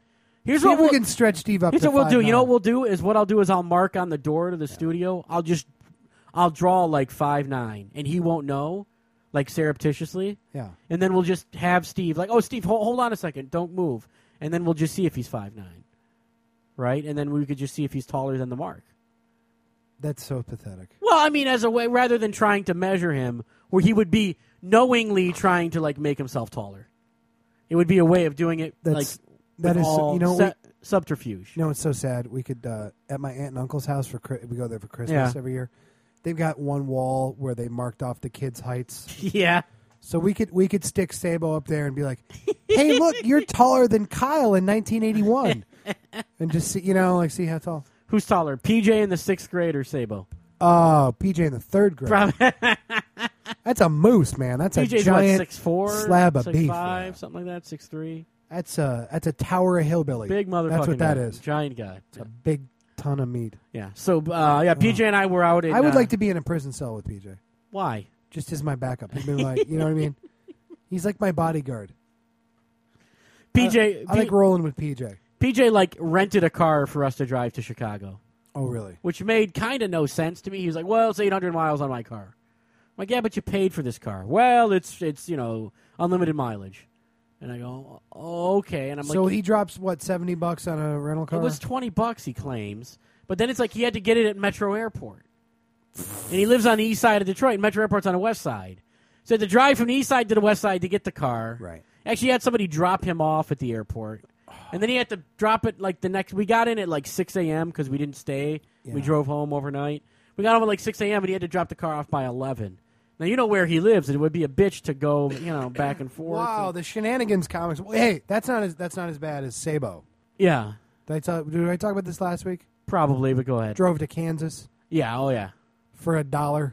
Here's See what if we we'll, can stretch Steve up. Here's to what we'll do. five You know what nine. we'll do is what I'll do is I'll mark on the door to the studio. I'll just I'll draw like five nine, and he won't know, like surreptitiously. Yeah. And then we'll just have Steve like, oh, Steve, hold, hold on a second, don't move, and then we'll just see if he's five nine, right? And then we could just see if he's taller than the mark. That's so pathetic. Well, I mean, as a way rather than trying to measure him, where he would be knowingly trying to like make himself taller. It would be a way of doing it That's like that with is all you know se- we, subterfuge. you know it's so sad. We could uh, at my aunt and uncle's house for Chri- we go there for Christmas Yeah. every year. They've got one wall where they marked off the kids' heights. Yeah. So we could we could stick Sabo up there and be like, "Hey, look, you're taller than Kyle in nineteen eighty-one," and just see, you know, like see how tall. Who's taller, P J in the sixth grade or Sabo? Oh, P J in the third grade. Probably. That's a moose, man. That's P a J's giant what, six four, slab of six beef. five, something like that, six three. That's a that's a tower of hillbilly. Big motherfucker. That's what that guy. is. Giant guy. It's a big ton of meat. Yeah. So uh, yeah, P J and I were out in. I would uh, like to be in a prison cell with P J, Why? just as my backup. He'd been like, you know what I mean? He's like my bodyguard. P J. I, I like rolling with P J. P J like rented a car for us to drive to Chicago, Oh, really? which made kind of no sense to me. He was like, "Well, it's eight hundred miles on my car." I'm like, "Yeah, but you paid for this car." Well, it's it's you know unlimited mileage, and I go, oh, "Okay," and I'm So like, he drops what seventy bucks on a rental car? "It was twenty bucks," he claims, but then it's like he had to get it at Metro Airport, and he lives on the east side of Detroit. And Metro Airport's on the west side, so he had to drive from the east side to the west side to get the car. Right. Actually, he had somebody drop him off at the airport. And then he had to drop it like the next. We got in at like six a.m. because we didn't stay. Yeah. We drove home overnight. We got home at like six a.m. and he had to drop the car off by eleven. Now, you know where he lives. It would be a bitch to go, you know, back and forth. Wow, the shenanigans comics. Well, hey, that's not as that's not as bad as Sabo. Yeah, Did I talk? Did I talk about this last week? probably, but go ahead. Drove to Kansas Yeah, oh yeah. for a dollar.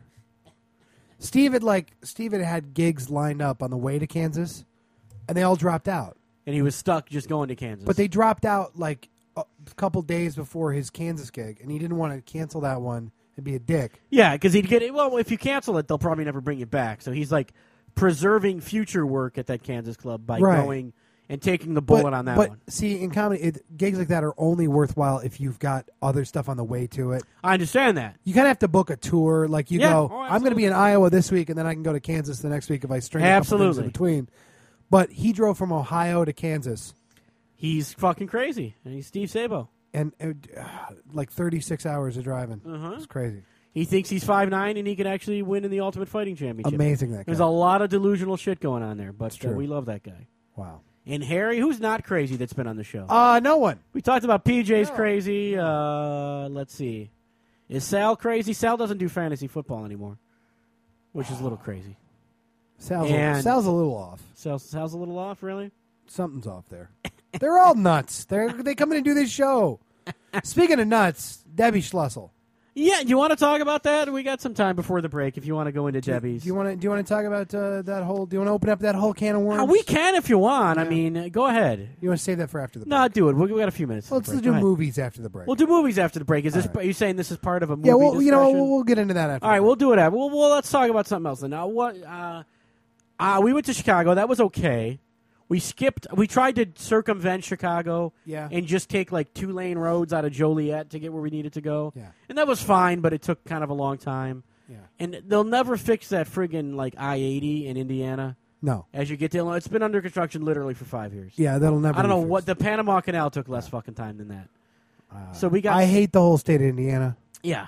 Steve had like Steve had had gigs lined up on the way to Kansas, and they all dropped out. And he was stuck just going to Kansas. But they dropped out like a couple days before his Kansas gig, and he didn't want to cancel that one and be a dick. Yeah, because he'd get it. Well, if you cancel it, they'll probably never bring you back. So he's like preserving future work at that Kansas club by Right. going and taking the bullet on that but one. see, in comedy, it, gigs like that are only worthwhile if you've got other stuff on the way to it. I understand that. You kind of have to book a tour. Like you Yeah. go, Oh, I'm going to be in Iowa this week, and then I can go to Kansas the next week if I string a couple things Absolutely. in between. But he drove from Ohio to Kansas, He's fucking crazy. And he's Steve Sabo. and uh, like thirty-six hours of driving. Uh-huh. It's crazy. He thinks he's five nine and he can actually win in the Ultimate Fighting Championship. Amazing that guy. There's a lot of delusional shit going on there, but uh, true. we love that guy. Wow. And Harry, who's not crazy that's been on the show? Uh, no one. we talked about P J's No. crazy. Uh, let's see. Is Sal crazy? Sal doesn't do fantasy football anymore, which is a little crazy. Sal's, And- a, Sal's a little off. Sal, Sal's a little off, really? Something's off there. They're all nuts. They they come in and do this show. Speaking of nuts, Debbie Schlussel. Yeah, you want to talk about that? We got some time before the break if you want to go into Debbie's. Do you want to do you want to talk about uh, that whole? Do you want to open up that whole can of worms? Uh, we can if you want. I Yeah. mean, uh, go ahead. You want to save that for after the break? No, do it. We we got a few minutes. Let's break. do Go ahead. movies after the break. We'll do movies after the break. Is this? All right. Are you saying this is part of a movie? yeah, well, you know, discussion? we'll, we'll get into that after. All right, the we'll break. do it. After. Well, well, let's talk about something else. Then. Now, what? Uh, uh, we went to Chicago. That was okay. We skipped. We tried to circumvent Chicago. Yeah. And just take like two lane roads out of Joliet to get where we needed to go. Yeah. And that was fine, but it took kind of a long time. Yeah. And they'll never fix that friggin' like I eighty in Indiana. No. As you get to Illinois, it's been under construction literally for five years. Yeah, that'll never. I don't be know fixed. what the Panama Canal took less fucking time than that. Uh, So we got. I hate the whole state of Indiana. Yeah.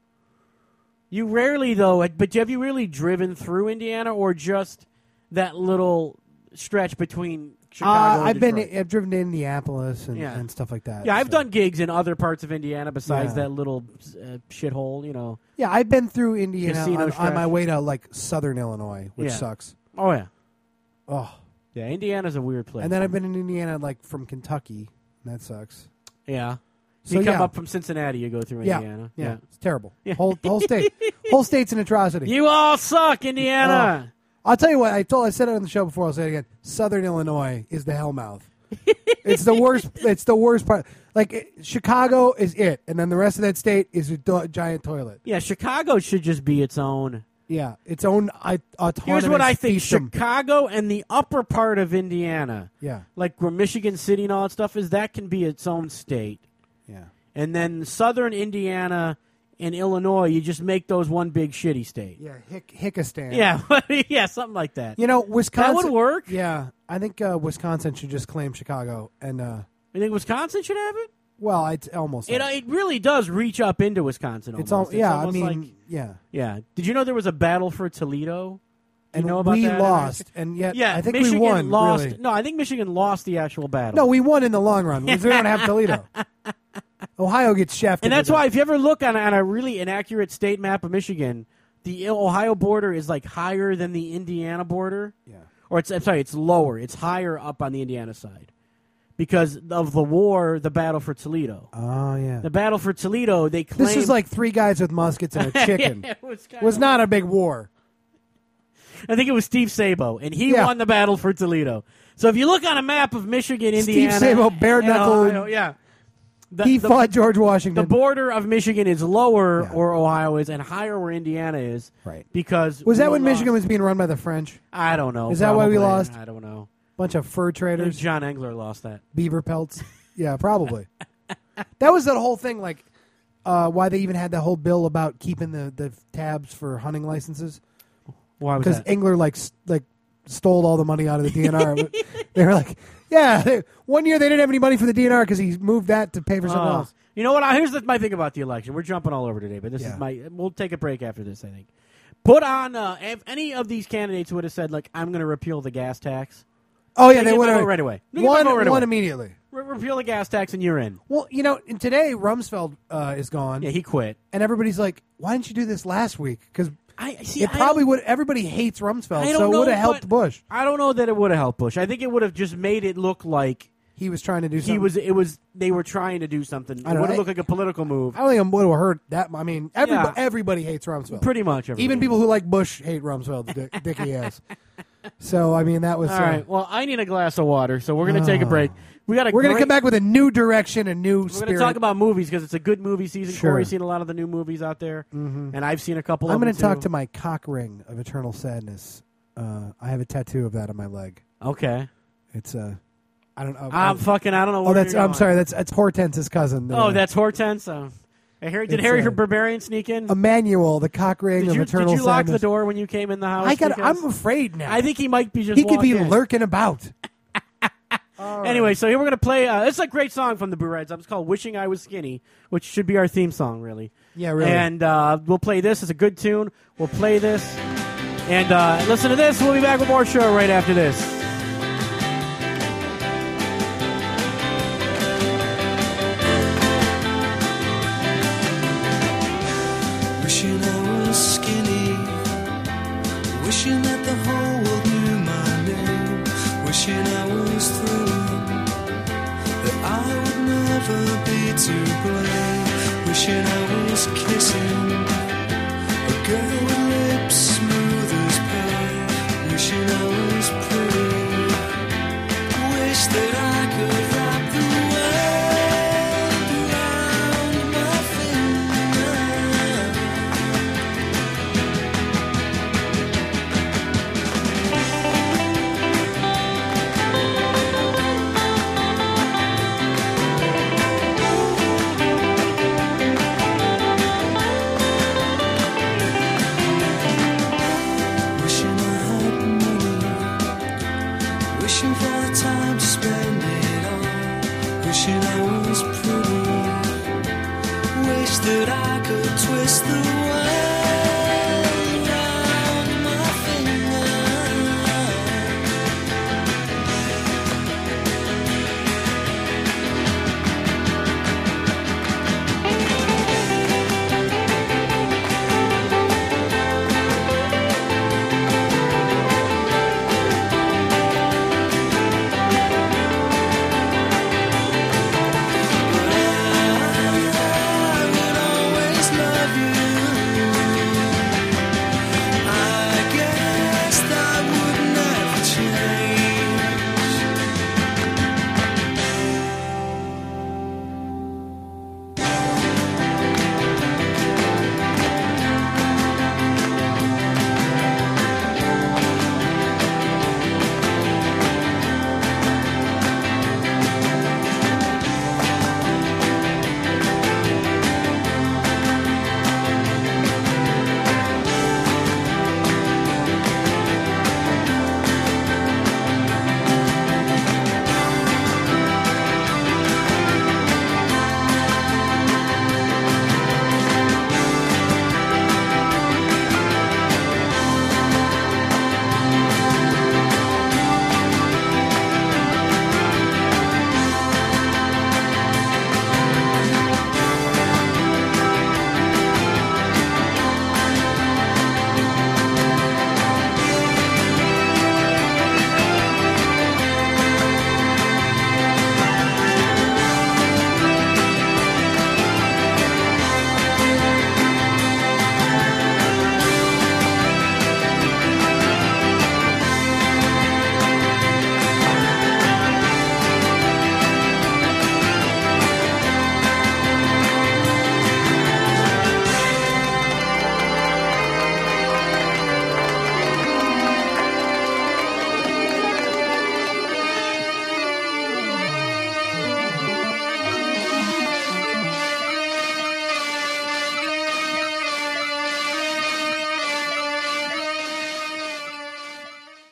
You rarely though, but have you really driven through Indiana or just that little stretch between Chicago Uh, and I've been. Detroit? I've driven to Indianapolis and, Yeah. and stuff like that. Yeah, I've so- done gigs in other parts of Indiana besides Yeah. that little uh, shithole, you know. Yeah, I've been through Indiana Casino on, on stretch. my way to like Southern Illinois, which Yeah. sucks. Oh yeah. Oh, Yeah, Indiana's a weird place. and then I've been in Indiana like from Kentucky. And that sucks. Yeah. So you come yeah. up from Cincinnati, you go through Yeah, Indiana. yeah, it's terrible. Yeah. Whole whole state, whole state's an atrocity. You all suck, Indiana. I'll tell you what. I told. I said it on the show before. I'll say it again. Southern Illinois is the hellmouth. It's the worst. It's the worst part. Like it, Chicago is it, and then the rest of that state is a do- giant toilet. Yeah, Chicago should just be its own. Yeah, its own I, autonomous. Here's what I think: fiefdom. Chicago and the upper part of Indiana, Yeah, like where Michigan City and all that stuff is, that can be its own state. yeah. And then southern Indiana and Illinois, you just make those one big shitty state. Yeah, Hick, Hickistan. Yeah, yeah, something like that. You know, Wisconsin. That would work. Yeah, I think uh, Wisconsin should just claim Chicago. And, uh, You think Wisconsin should have it? well, it's almost. It, like- it really does reach up into Wisconsin. it's almost. all. Yeah, I almost mean, like, yeah. yeah. Did you know there was a battle for Toledo? You And know about we that? lost, and yet Yeah, I think Michigan we won. lost. really. No, I think Michigan lost the actual battle. No, we won in the long run because we don't have Toledo. Ohio gets shafted. and that's with why it. if you ever look on, a- on a really inaccurate state map of Michigan, the Ohio border is like higher than the Indiana border. Yeah. Or it's I'm sorry, it's lower. It's higher up on the Indiana side because of the war, the battle for Toledo. Oh yeah. The battle for Toledo, they claimed This is like three guys with muskets and a chicken. Yeah, it was, was not a big war. I think it was Steve Sabo, and he Yeah. won the battle for Toledo. So if you look on a map of Michigan, Indiana, Steve Sabo, bare and knuckle. Ohio, yeah, the, he the, fought George the Washington. border of Michigan is lower, Yeah. or Ohio is, and higher where Indiana is. Right. Because was that we when lost. Michigan was being run by the French? I don't know. Is that why we probably. lost? I don't know. Bunch of fur traders, John Engler lost that. beaver pelts. Yeah, probably. That was that whole thing. Like, uh, why they even had that whole bill about keeping the, the tabs for hunting licenses. Why was Because that? Engler like s- like stole all the money out of the D N R. They were like, yeah, they, one year they didn't have any money for the D N R because he moved that to pay for something Oh. else. You know what? I- Here's the, my thing about the election. We're jumping all over today, but this Yeah. is my. We'll take a break after this. I think. Put on uh, if any of these candidates would have said like, "I'm going to repeal the gas tax." Oh yeah, They they get would my have vote right away. They get my One, vote right one away. immediately. Re- repeal the gas tax, and you're in. Well, you know, and today Rumsfeld uh, is gone, Yeah, he quit. and everybody's like, "Why didn't you do this last week?" Because I see. it probably would. Everybody hates Rumsfeld, I don't so it know, would have helped but- Bush. I don't know that it would have helped Bush. I think it would have just made it look like He was trying to do something. he was. It was. They were trying to do something. It I don't would know. have looked like a political move. I don't think it would have hurt that. I mean, everybody, Yeah. everybody hates Rumsfeld. Pretty much. Everybody. Even people who like Bush hate Rumsfeld, dick, dicky ass. So I mean, that was. All uh, right. Well, I need a glass of water, so we're going to take a break. We got a. We're great, gonna come back with a new direction, a new We're spirit. going to talk about movies because it's a good movie season. Sure. Corey's seen a lot of the new movies out there, mm-hmm. and I've seen a couple. I'm of going them to talk too. to my cock ring of eternal sadness. Uh, I have a tattoo of that on my leg. Okay. It's uh, I don't know. I'm fucking. I don't know. oh, Where that's. you're I'm going. sorry. That's that's Hortense's cousin. Oh, uh, that's Hortense. Oh. Hey, Harry, did It's, Harry uh, her Barbarian sneak in? Emmanuel, the cock ring did of you, eternal did you lock sadness. the door when you came in the house? I got. Because I'm afraid now. I think he might be just. he could be walked in. lurking about. Anyway, so here we're gonna play. Uh, it's a great song from the Boo Reds. It's called "Wishing I Was Skinny," which should be our theme song, really. Yeah, really. And uh, we'll play this. It's a good tune. We'll play this, and uh, listen to this. We'll be back with more show right after this. Wishing I was skinny, wishing that the whole world knew my name, wishing I was through, that I would never be to blame, wishing I was kissing a girl with lips smooth as pearl, wishing I was pretty, wish that I could wrap the world around my finger. Wishing I had money, wishing for the time to spend it on, wishing I was pretty, wish that I could twist the world around my finger. I would always love you.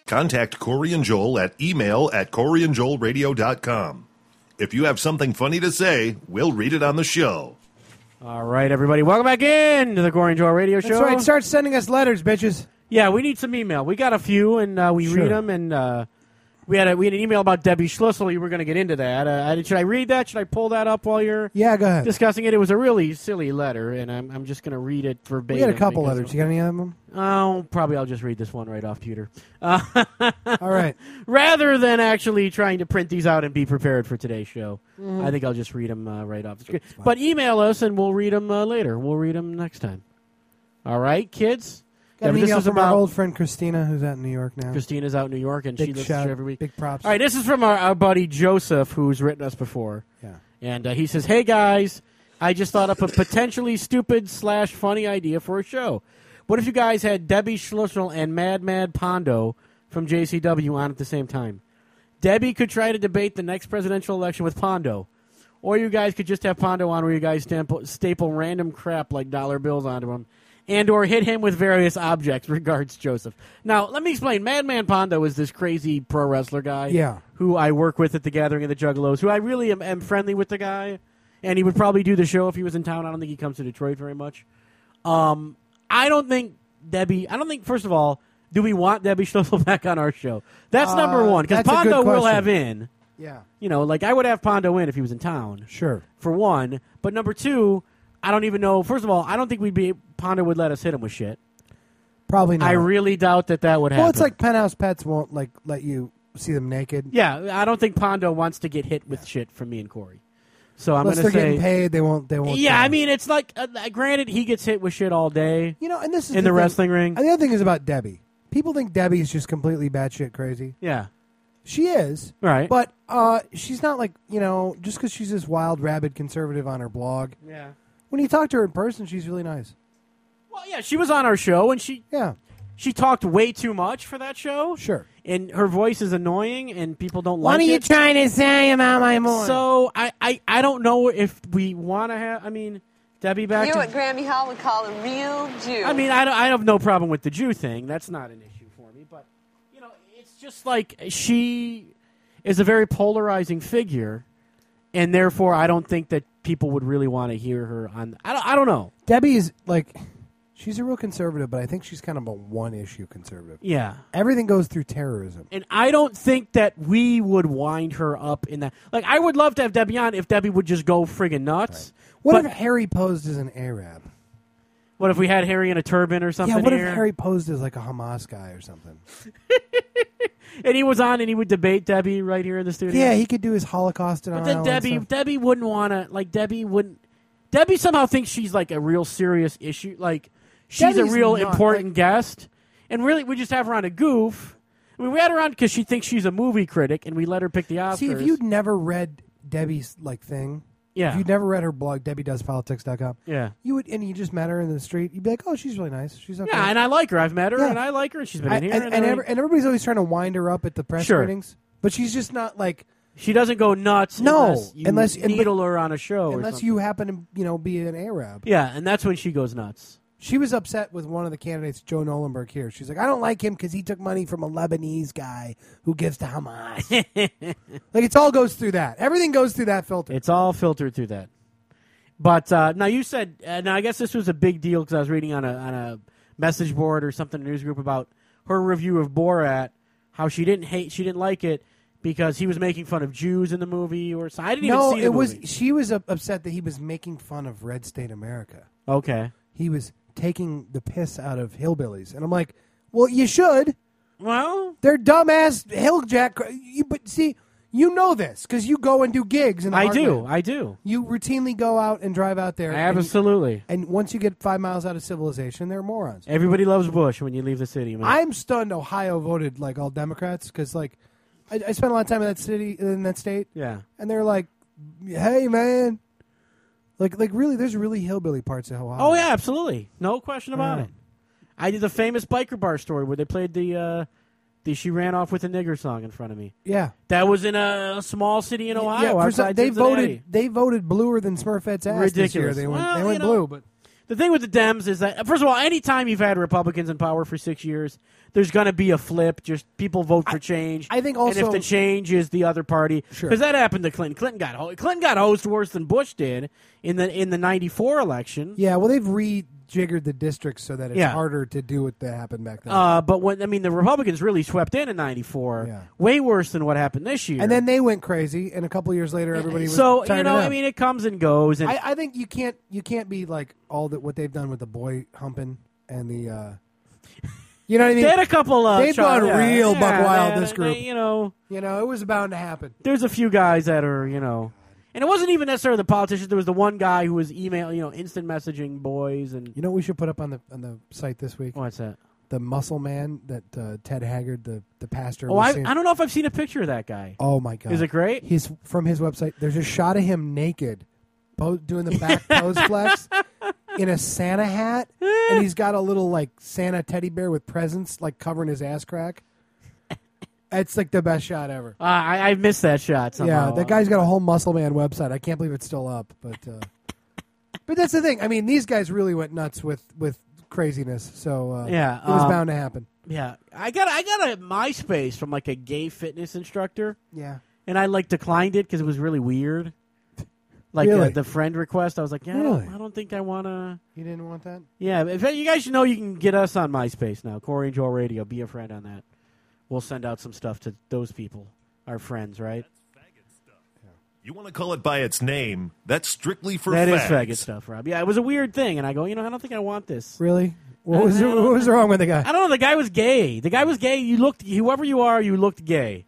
Contact Corey and Joel at email at corey and joel radio dot com. If you have something funny to say, we'll read it on the show. All right, everybody. Welcome back in to the Corey and Joel Radio Show. That's right. Start sending us letters, bitches. Yeah, we need some email. We got a few, and uh, we Sure. read them, and uh, we had a, we had an email about Debbie Schlussel. You were going to get into that. Uh, I- should I read that? Should I pull that up while you're Yeah, go ahead. discussing it? It was a really silly letter, and I'm, I'm just going to read it verbatim. We got a couple because- letters. You got any of them? Oh, probably I'll just read this one right off, Peter. Uh, All right. Rather than actually trying to print these out and be prepared for today's show, I think I'll just read them uh, right off the screen. But email us, and we'll read them uh, later. We'll read them next time. All right, kids? Got Yeah, an but this email is from our about old friend Christina, who's out in New York now. Christina's out in New York, and she Big listens shout, to every week. big props. All right, this is from our, our buddy Joseph, who's written us before. Yeah. And uh, he says, hey, guys, I just thought up a potentially stupid slash funny idea for a show. What if you guys had Debbie Schlussel and Mad Mad Pondo from J C W on at the same time? Debbie could try to debate the next presidential election with Pondo. Or you guys could just have Pondo on where you guys staple, staple random crap like dollar bills onto him. And or hit him with various objects. Regards, Joseph. Now, let me explain. Madman Pondo is this crazy pro wrestler guy Yeah. who I work with at the Gathering of the Juggalos, who I really am, am friendly with the guy. And he would probably do the show if he was in town. I don't think he comes to Detroit very much. Um, I don't think Debbie... I don't think, first of all, do we want Debbie Schlussel back on our show? That's Uh, number one, because that's a good Pondo will question. have in. Yeah. You know, like I would have Pondo in if he was in town, Sure. for one. But number two, I don't even know... First of all, I don't think we'd be... Pondo would let us hit him with shit. Probably not. I really doubt that that would happen. Well, it's like Penthouse Pets won't like let you see them naked. Yeah, I don't think Pondo wants to get hit with shit from me and Corey. So I'm Unless going to they're say... getting paid, they won't. They won't. Yeah, uh, I mean, it's like, uh, granted, he gets hit with shit all day you know, and this is in the thing. wrestling ring. And the other thing is about Debbie. People think Debbie is just completely batshit crazy. Yeah, She is, right. but uh, she's not like you know just because she's this wild, rabid conservative on her blog. yeah. When you talk to her in person, she's really nice. Well, yeah, she was on our show, and she Yeah, she talked way too much for that show. sure. And her voice is annoying, and people don't What like are you it. trying to say about my morning? So I, I, I don't know if we want to have. I mean, Debbie back. You're to- what Grammy Hall would call a real Jew. I mean, I, don't, I have no problem with the Jew thing. That's not an issue for me. But, you know, it's just like she is a very polarizing figure, and therefore I don't think that people would really want to hear her on. I don't, I don't know. Debbie is like, she's a real conservative, but I think she's kind of a one-issue conservative. Yeah. Everything goes through terrorism. And I don't think that we would wind her up in that. Like, I would love to have Debbie on if Debbie would just go friggin' nuts. What But if Harry posed as an Arab? what if we had Harry in a turban or something Yeah, what here? if Harry posed as like a Hamas guy or something? and he was on and he would debate Debbie right here in the studio? Yeah, he could do his Holocaust and But all then that Debbie, stuff. Debbie wouldn't want to. Like Debbie wouldn't. Debbie somehow thinks she's like a real serious issue. Like she's Debbie's a real not, important guest, and really we just have her on a goof. I mean, we had her on because she thinks she's a movie critic, and we let her pick the Oscars. See, if you'd never read Debbie's like thing, yeah, if you'd never read her blog, Debbie Does Politics dot com, yeah, you would, and you just met her in the street, you'd be like, oh, she's really nice. She's okay. yeah, and I like her. I've met her, Yeah. and I like her, and she's been I- in here, and, and, and, I- every, and everybody's always trying to wind her up at the press Sure. meetings, but she's just not like she doesn't go nuts. No, unless you unless- and- needle her on a show, or unless something. you happen to you know be an Arab. Yeah, and that's when she goes nuts. She was upset with one of the candidates, Joe Nolenberg. Here, she's like, I don't like him because he took money from a Lebanese guy who gives to Hamas. Like it's all goes through that. Everything goes through that filter. It's all filtered through that. But uh, now you said, uh, now I guess this was a big deal because I was reading on a on a message board or something, a news group about her review of Borat, how she didn't hate, she didn't like it because he was making fun of Jews in the movie or something. I didn't no, even see the it was. movie. She was up- upset that he was making fun of Red State America. Okay. He was taking the piss out of hillbillies, and I'm like, well, you should. Well, They're dumbass hilljack. You, but see, you know this because you go and do gigs. In the I do. heartland. I do. You routinely go out and drive out there. and you- Absolutely. And once you get five miles out of civilization, they're morons. Everybody loves Bush when you leave the city, man. I'm stunned Ohio voted like all Democrats because like I, I spent a lot of time in that city in that state, yeah. and they're like, "Hey, man." Like, like really, there's really hillbilly parts of Ohio. Oh, yeah, absolutely. No question about Yeah. it. I did the famous biker bar story where they played the, uh, the She Ran Off with a Nigger song in front of me. yeah. That was in a small city in Ohio. yeah, for some, outside they Cincinnati. voted. They voted bluer than Smurfette's ass this year. Ridiculous. They went. Well, they you went know, blue, but The thing with the Dems is that, first of all, anytime you've had Republicans in power for six years, there's going to be a flip. Just people vote for change. I think and also- if the change is the other party, Sure. because that happened to Clinton. Clinton got ho- Clinton got hosed worse than Bush did in the in the ninety-four election. Yeah, well, they've rejiggered the districts so that it's Yeah. harder to do what that happened back then. Uh, but when I mean, the Republicans really swept in in ninety-four, Yeah. way worse than what happened this year. and then they went crazy, and a couple years later, everybody was so tired you know, of them. I mean, it comes and goes. And I, I think you can't you can't be like all that what they've done with the boy humping and the uh, you know what I mean? they had a couple. Uh, They've child- gone yeah, real yeah, buck wild, they- this group. they, you know, You know, it was bound to happen. there's a few guys that are, you know, and it wasn't even necessarily the politicians. There was the one guy who was email, you know, instant messaging boys and You know what we should put up on the on the site this week? what's that? The muscle man that uh, Ted Haggard, the the pastor. Oh, was I, seeing. I don't know if I've seen a picture of that guy. Oh my god, Is it great? He's from his website. There's a shot of him naked, po- doing the back pose flex in a Santa hat, and he's got a little like Santa teddy bear with presents, like covering his ass crack. It's like the best shot ever. Uh, I I missed that shot somehow. Yeah, that guy's got a whole Muscle Man website. I can't believe it's still up, but uh, but that's the thing. I mean, these guys really went nuts with with craziness. So uh, Yeah, it was um, bound to happen. Yeah, I got I got a MySpace from like a gay fitness instructor, Yeah. and I like declined it because it was really weird. Like Really? uh, the friend request, I was like, yeah, I, Really? don't, I don't think I want to. You didn't want that? Yeah, if you guys should know, you can get us on MySpace now. Corey and Joel Radio. Be a friend on that. We'll send out some stuff to those people, our friends, right? You want to call it by its name? That's strictly for That is fags. faggot stuff, Rob. Yeah, it was a weird thing, and I go, you know, I don't think I want this. Really? What was what was wrong with the guy? I don't know. The guy was gay. The guy was gay. You looked, whoever you are, you looked gay.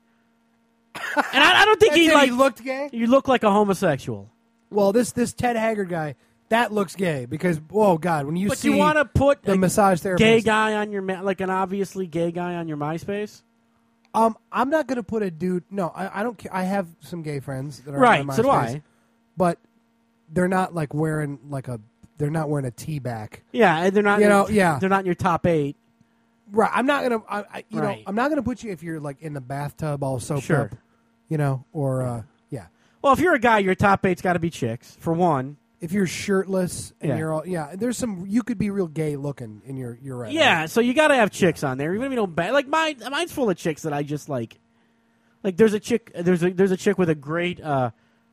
And I, I don't think That's he it, like. he looked gay. You look like a homosexual. Well, this this Ted Haggard guy, that looks gay because oh god, when you But see you want to put the a massage therapist, gay guy on your ma- like an obviously gay guy on your MySpace. um, I'm not gonna put a dude. No, I, I don't. care. I have some gay friends that are Right, on my so do MySpace, I. but they're not like wearing like a. They're not wearing a tee back. Yeah, and they're not. You in- know, yeah. they're not in your top eight. Right. I'm not gonna. I, I, you Right. know, I'm not gonna put you if you're like in the bathtub all soaked Sure. up. You know, or uh, yeah. Well, if you're a guy, your top eight's got to be chicks for one. If you're shirtless and Yeah. you're all yeah, there's some you could be real gay looking in your you're right. Yeah, so you got to have chicks on there, even if you don't. Ba- like mine, mine's full of chicks that I just like. Like there's a chick, there's a there's a chick with a great uh,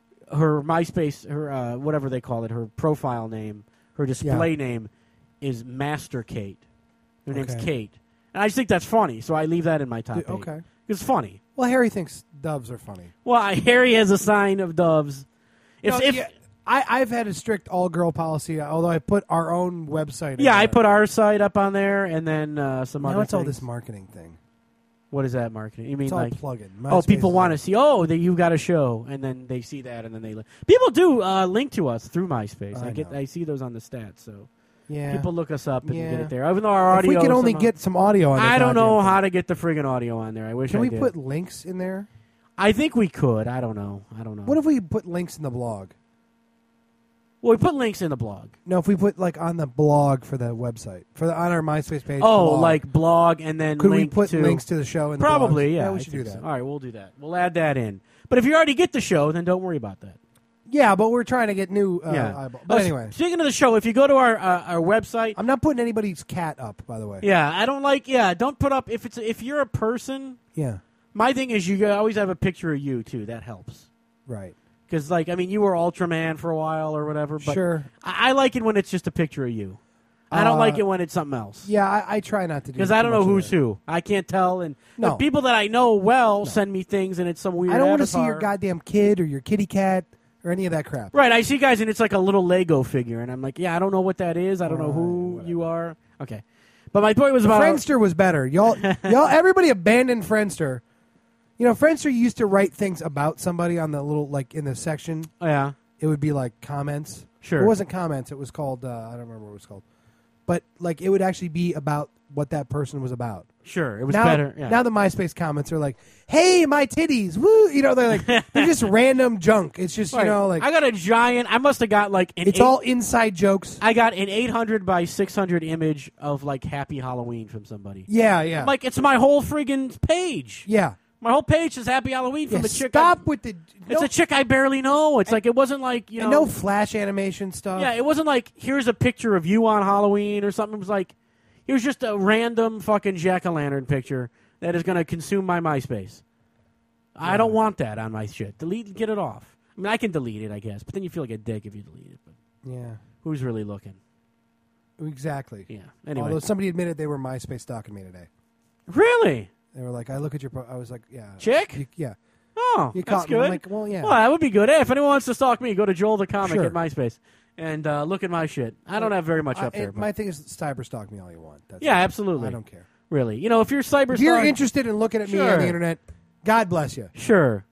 her MySpace, her uh, whatever they call it, her profile name, her display Yeah. name is Master Kate. Her name's Okay. Kate, and I just think that's funny, so I leave that in my top D- eight. okay. It's funny. Well, Harry thinks doves are funny. Well, I, Harry has a sign of doves. If, No, if yeah, I, I've had a strict all girl policy, although I put our own website. in yeah, I there. put our site up on there, and then uh, some Now other. it's all things. this marketing thing. What is that marketing? You mean It's all like plug-in. oh, MySpace people is want to all- see oh that you got a show, and then they see that, and then they li- people do uh, link to us through MySpace. I, I get know. I see those on the stats, so Yeah. people look us up and Yeah. get it there. Even though our if we audio, could only somehow- get some audio on the I don't know goddamn how to get the friggin' audio on there. I wish thing. Can I we did. put links in there? I think we could. I don't know. I don't know. What if we put links in the blog? well, we put links in the blog. No, if we put like on the blog for the website for the on our MySpace page. Oh, blog, like blog, and then could we link put to links to the show? In the probably blogs? yeah. we I should do think that. so. All right, we'll do that. We'll add that in. But if you already get the show, then don't worry about that. Yeah, but we're trying to get new. Uh, yeah. eyeball. Oh, But s- anyway, speaking of the show, if you go to our uh, our website, I'm not putting anybody's cat up. By the way. yeah, I don't like. Yeah, don't put up if it's if you're a person. Yeah. My thing is you always have a picture of you too. That helps Right. because like I mean you were Ultraman for a while or whatever. But Sure. I, I like it when it's just a picture of you. I don't Uh, like it when it's something else. Yeah, I, I try not to do Because too I don't know much of who's that. who. I can't tell. And No. the people that I know well send me things, and it's some weird. I don't want to see avatar. your goddamn kid or your kitty cat or any of that crap. Right, I see guys, and it's like a little Lego figure, and I'm like, yeah, I don't know what that is. I don't know who Right, you are. Okay, but my point was about Friendster was better. Y'all, y'all, everybody abandoned Friendster. You know, Friendster used to write things about somebody on the little, like in the section. Oh, yeah, It would be like comments. Sure. It wasn't comments. It was called. Uh, I don't remember what it was called. But like, it would actually be about what that person was about. sure, it was now, better. Yeah. now the MySpace comments are like, "Hey, my titties, woo!" You know, they're like they're just random junk. It's just Right. you know, like I got a giant. I must have got like an. it's eight, all inside jokes. I got an eight hundred by six hundred image of like Happy Halloween from somebody. Yeah, yeah, Like it's my whole friggin' page. yeah. My whole page is Happy Halloween from Yeah, a chick. stop I, with the. It's no, a chick I barely know. It's like it wasn't like you know. and no flash animation stuff. Yeah, it wasn't like here's a picture of you on Halloween or something. It was like here's just a random fucking jack o' lantern picture that is going to consume my MySpace. I don't want that on my shit. Delete, get it off. I mean, I can delete it, I guess, but then you feel like a dick if you delete it. But Yeah. who's really looking? Exactly. Yeah. Anyway, Although somebody admitted they were MySpace stalking me today. really, They were like, "I look at your." Pro-. I was like, "Yeah." Chick? You, yeah. oh, You that's caught me. good. I'm like, well, yeah. Well, that would be good. Hey, if anyone wants to stalk me, go to Joel the Comic Sure. at MySpace and uh, look at my shit. I don't have very much I- up there. it- but my thing is, cyber stalk me all you want. That's yeah, it. absolutely. I don't care. Really, you know, if you're cyber, If you're stalk- interested in looking at me Sure. on the internet, God bless you. Sure.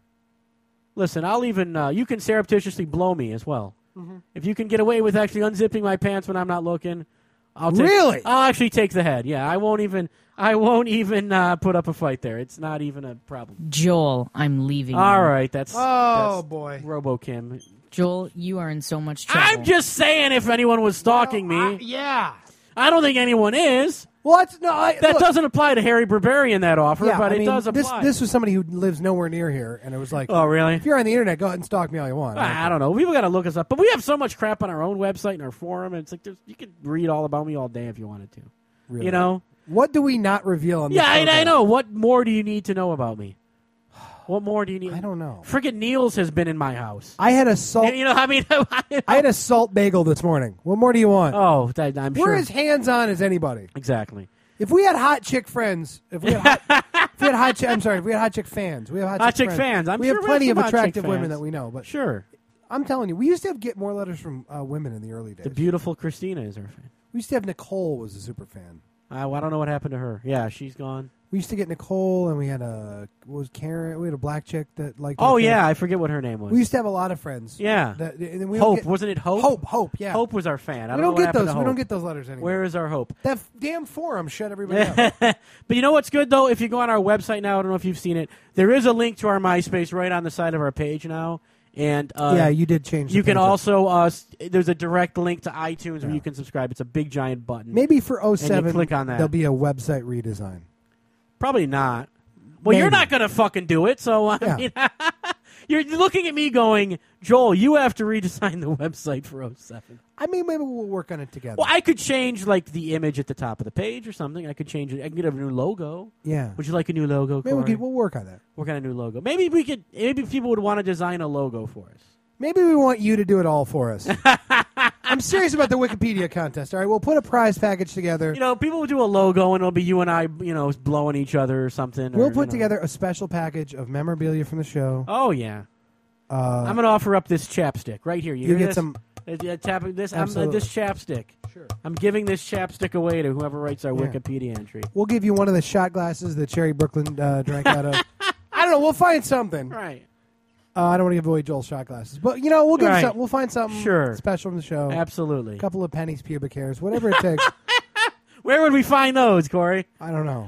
Listen, I'll even uh, you can surreptitiously blow me as well. Mm-hmm. If you can get away with actually unzipping my pants when I'm not looking, I'll take, Really? I'll actually take the head. Yeah, I won't even. I won't even uh, put up a fight there. It's not even a problem. Joel, I'm leaving. All you. right, that's Oh that's boy. Robo Kim. Joel, you are in so much trouble. I'm just saying, if anyone was stalking I- me, yeah. I don't think anyone is. Well, that's no. I, That look, doesn't apply to Harry Barbarian, that offer, yeah, but I it mean, does this, apply. This was somebody who lives nowhere near here, and it was like, oh, really? if you're on the internet, go ahead and stalk me all you want. I don't know. People got to look us up, but we have so much crap on our own website and our forum. And it's like there's, you could read all about me all day if you wanted to. Really. You know? What do we not reveal on this Yeah, I, I program? know. What more do you need to know about me? What more do you need? I don't know. Friggin' Niels has been in my house. I had a salt. And, you know, I mean, I had a salt bagel this morning. What more do you want? oh, that, I'm We're sure. as hands on as anybody. Exactly. If we had hot chick friends, if we had hot, if we had hot chick, I'm sorry, if we had hot chick fans, we have hot, Hot chick friends. fans. I'm we sure have we plenty have of some hot chick attractive women fans. that we know. But Sure. I'm telling you, we used to have get more letters from uh, women in the early days. The beautiful Christina is our fan. We used to have Nicole was a super fan. Uh, well, I don't know what happened to her. Yeah, she's gone. We used to get Nicole, and we had a what was Karen. We had a black chick that liked. Oh, our show. yeah. I forget what her name was. We used to have a lot of friends. yeah. That, and then we don't Hope. get- Wasn't it Hope? Hope, Hope, yeah. Hope was our fan. I we don't, don't know what get happened those. to We don't Hope. get those letters anymore. Where is our Hope? That f- damn forum shut everybody up. But you know what's good, though? If you go on our website now, I don't know if you've seen it, there is a link to our MySpace right on the side of our page now. And uh, yeah, you did change. The you can page up. also, uh, s- there's a direct link to iTunes where Yeah. you can subscribe. It's a big, giant button. maybe for oh seven. click on that. There'll be a website redesign. Probably not. Well, you're Maybe. not going to fucking do it, so I Yeah. mean, you're looking at me going, Joel, you have to redesign the website for oh seven. I mean, maybe we'll work on it together. Well, I could change, like, the image at the top of the page or something. I could change it. I can get a new logo. yeah, Would you like a new logo, maybe we Corey? could, we'll work on that. Work on a new logo. Maybe we could. Maybe people would want to design a logo for us. Maybe we want you to do it all for us. I'm serious about the Wikipedia contest. All right, we'll put a prize package together. You know, people would do a logo, and it'll be you and I, you know, blowing each other or something. we'll or, put you know. together a special package of memorabilia from the show. Oh yeah, Uh, I'm gonna offer up this chapstick right here. You, you hear get this? some. Uh, yeah, tap this. I'm, uh, Absolutely. this chapstick. Sure. I'm giving this chapstick away to whoever writes our Yeah. Wikipedia entry. We'll give you one of the shot glasses that Cherry Brooklyn uh, drank out of. I don't know. We'll find something. Right. Uh, I don't want to give away Joel's shot glasses, but you know, we'll give Right. something. We'll find something Sure. special from the show. Absolutely. A couple of pennies, pubic hairs, whatever it takes. Where would we find those, Corey? I don't know.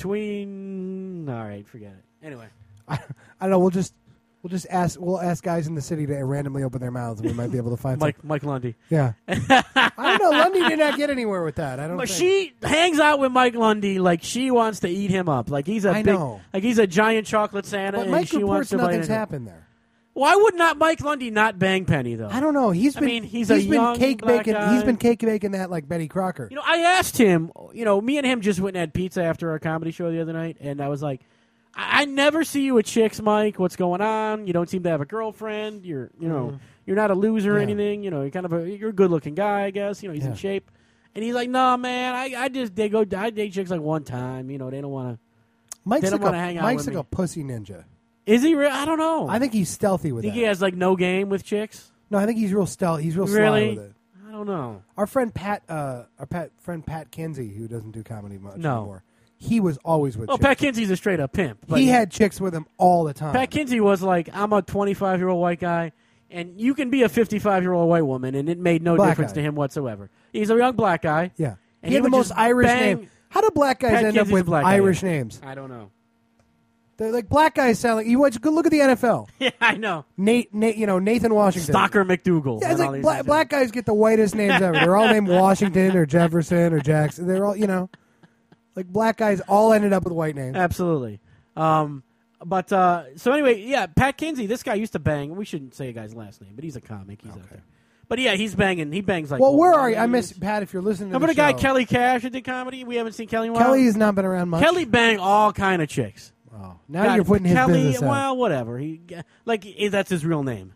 Between. All right, forget it. Anyway. I, I don't know. We'll just we'll just ask we'll ask guys in the city to randomly open their mouths, and we might be able to find Mike Mike Lundy. some. Yeah. I don't know. Lundy did not get anywhere with that. I don't. But think. she hangs out with Mike Lundy like she wants to eat him up. Like he's a I big, know. like he's a giant chocolate Santa, But and Mike she wants reports to bite nothing's into it. happened there. Why would not Mike Lundy not bang Penny though? I don't know. He's I been mean, he's a been young cake black baking. guy. He's been cake baking that like Betty Crocker. You know, I asked him. You know, me and him just went and had pizza after our comedy show the other night, and I was like, I, I never see you with chicks, Mike. What's going on? You don't seem to have a girlfriend. You're, you know, Mhm. you're not a loser or Yeah. anything. You know, you're kind of a you're a good looking guy, I guess. You know, he's in Yeah. shape. And he's like, no, man, I, I just they go I date chicks like one time. You know, they don't want to. Mike's they don't like, wanna a, hang out Mike's with like me. a pussy ninja. Is he real? I don't know. I think he's stealthy with think that. he has like no game with chicks. No, I think he's real stealthy. He's real Really? sly with it. I don't know. Our friend Pat, uh, our Pat friend Pat Kinsey, who doesn't do comedy much No. anymore, he was always with. Well, chicks. Pat Kinsey's a straight up pimp. But he had chicks with him all the time. Pat Kinsey was like, I'm a twenty-five year old white guy, and you can be a fifty-five year old white woman, and it made no Black difference guy. to him whatsoever. He's a young black guy. yeah, And he had he the would most just Irish bang- name. How do black guys Pat end Kinsey's up a with black guy, Irish yeah. names? I don't know. They're like black guys sound like you. Watch, go look at the N F L. Yeah, I know. Nate, Nate, you know Nathan Washington. Stalker McDougal. Yeah, it's and all like these black, things. black guys get the whitest names ever. They're all named Washington or Jefferson or Jackson. They're all, you know, like black guys all ended up with white names. Absolutely. Um, but uh, so anyway, yeah, Pat Kinsey. This guy used to bang. We shouldn't say a guy's last name, but he's a comic. He's out there. But yeah, he's banging. He bangs like. Well, old where are you? I ladies. miss Pat. If you're listening to Remember the, the guy show. Kelly Cash that did comedy? We haven't seen Kelly in a while. Kelly has not been around much. Kelly banged all kind of chicks. Oh, now God, you're putting his Kelly, business out. well, whatever. He like eh, that's his real name.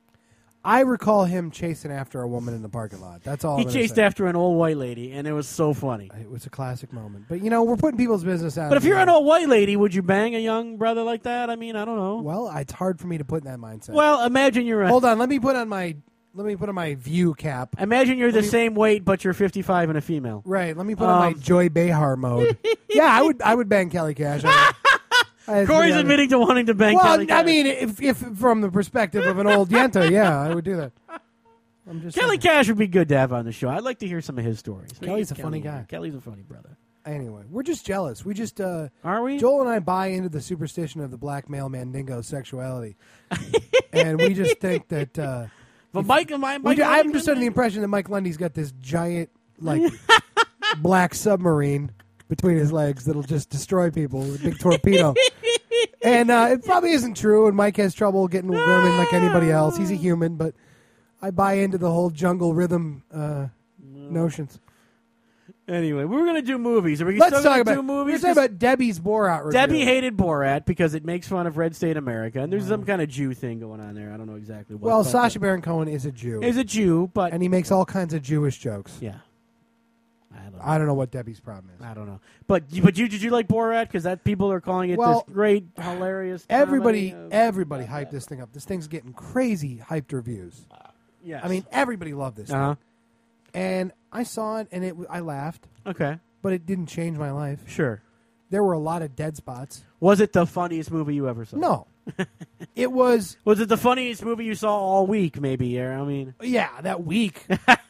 I recall him chasing after a woman in the parking lot. That's all. He I'm gonna chased say. after an old white lady, and it was so funny. It was a classic moment. But you know, we're putting people's business out. But if you're there. an old white lady, would you bang a young brother like that? I mean, I don't know. well, it's hard for me to put in that mindset. Well, imagine you're a, hold on. Let me put on my let me put on my view cap. imagine you're the me- same weight, but you're fifty-five and a female. Right. Let me put on my Um, Joy Behar mode. yeah, I would. I would bang Kelly Cash. I, I, Corey's I, admitting to wanting to bang Well, Kelly I Cash. mean, if, if from the perspective of an old yenta, yeah, I would do that. I'm just Kelly saying. Cash would be good to have on the show. I'd like to hear some of his stories. Kelly's a Kelly- funny guy. Kelly's a funny brother. Anyway, we're just jealous. We just uh, Are we? Joel and I buy into the superstition of the black male mandingo sexuality, and we just think that. Uh, But Mike, my, we Mike do, I'm just under the impression that Mike Lundy's got this giant, like, black submarine between his legs that'll just destroy people with a big torpedo. And uh, it probably isn't true, and Mike has trouble getting women like anybody else. He's a human, but I buy into the whole jungle rhythm uh, notions. Anyway, we were going to do movies. Are we Let's still talk going to about, do movies? let's talk about Debbie's Borat review. Debbie hated Borat because it makes fun of Red State America, and there's some kind of Jew thing going on there. I don't know exactly what. Well, but, Sacha uh, Baron Cohen is a Jew. is a Jew, but and he makes all kinds of Jewish jokes. yeah, I don't know. I don't know what Debbie's problem is. I don't know. But but you did you like Borat? Because that people are calling it Well, this great, hilarious. Everybody, comedy of- everybody hyped this thing up. This thing's getting crazy hyped reviews. Yes. I mean, everybody loved this. uh huh. Thing. And I saw it, and it w- I laughed, Okay, but it didn't change my life. sure. There were a lot of dead spots. Was it the funniest movie you ever saw? No, it was. Was it the funniest movie you saw all week? Maybe. Yeah. I mean, Yeah, that week.